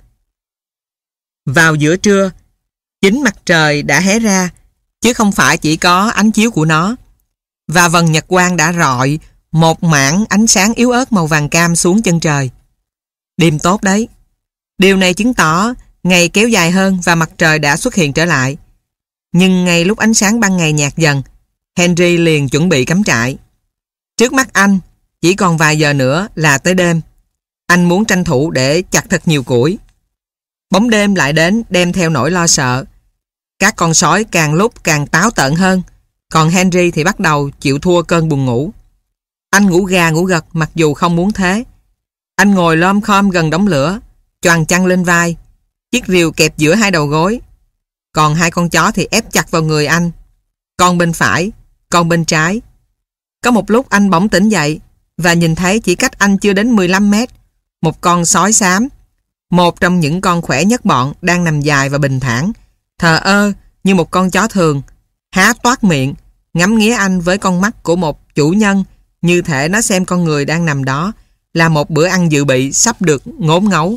Vào giữa trưa, chính mặt trời đã hé ra, chứ không phải chỉ có ánh chiếu của nó, và vầng nhật quang đã rọi một mảng ánh sáng yếu ớt màu vàng cam xuống chân trời. Đêm tốt đấy. Điều này chứng tỏ ngày kéo dài hơn và mặt trời đã xuất hiện trở lại. Nhưng ngay lúc ánh sáng ban ngày nhạt dần, Henry liền chuẩn bị cắm trại. Trước mắt anh chỉ còn vài giờ nữa là tới đêm. Anh muốn tranh thủ để chặt thật nhiều củi. Bóng đêm lại đến đem theo nỗi lo sợ. Các con sói càng lúc càng táo tợn hơn, còn Henry thì bắt đầu chịu thua cơn buồn ngủ. Anh ngủ gà ngủ gật mặc dù không muốn thế. Anh ngồi lom khom gần đống lửa, choàng chăn lên vai, chiếc rìu kẹp giữa 2 đầu gối. Còn 2 con chó thì ép chặt vào người anh, con bên phải, con bên trái. Có một lúc anh bỗng tỉnh dậy và nhìn thấy chỉ cách anh chưa đến 15 mét, một con sói xám, một trong những con khỏe nhất bọn, đang nằm dài và bình thản, thờ ơ như một con chó thường, há toát miệng, ngắm nghía anh với con mắt của một chủ nhân, như thể nó xem con người đang nằm đó là một bữa ăn dự bị sắp được ngốn ngấu.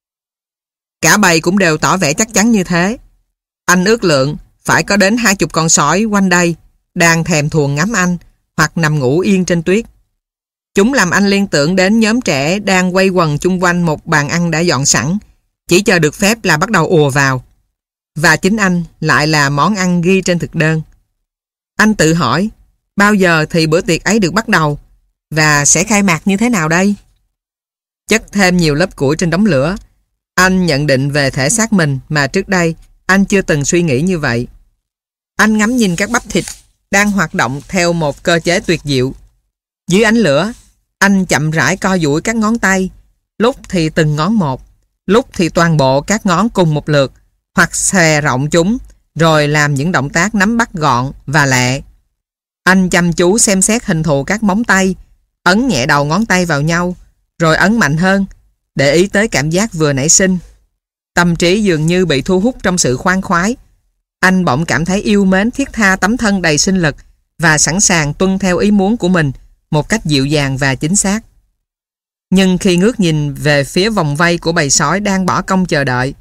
Cả bầy cũng đều tỏ vẻ chắc chắn như thế. Anh ước lượng phải có đến 20 con sói quanh đây đang thèm thuồng ngắm anh hoặc nằm ngủ yên trên tuyết. Chúng làm anh liên tưởng đến nhóm trẻ đang quay quần chung quanh một bàn ăn đã dọn sẵn, chỉ chờ được phép là bắt đầu ùa vào. Và chính anh lại là món ăn ghi trên thực đơn. Anh tự hỏi, bao giờ thì bữa tiệc ấy được bắt đầu và sẽ khai mạc như thế nào đây? Chất thêm nhiều lớp củi trên đống lửa, anh nhận định về thể xác mình mà trước đây anh chưa từng suy nghĩ như vậy. Anh ngắm nhìn các bắp thịt đang hoạt động theo một cơ chế tuyệt diệu. Dưới ánh lửa, anh chậm rãi co duỗi các ngón tay, lúc thì từng ngón một, lúc thì toàn bộ các ngón cùng một lượt, hoặc xòe rộng chúng, rồi làm những động tác nắm bắt gọn và lẹ. Anh chăm chú xem xét hình thù các móng tay, ấn nhẹ đầu ngón tay vào nhau, rồi ấn mạnh hơn, để ý tới cảm giác vừa nảy sinh. Tâm trí dường như bị thu hút trong sự khoan khoái. Anh bỗng cảm thấy yêu mến thiết tha tấm thân đầy sinh lực và sẵn sàng tuân theo ý muốn của mình một cách dịu dàng và chính xác. Nhưng khi ngước nhìn về phía vòng vây của bầy sói đang bỏ công chờ đợi,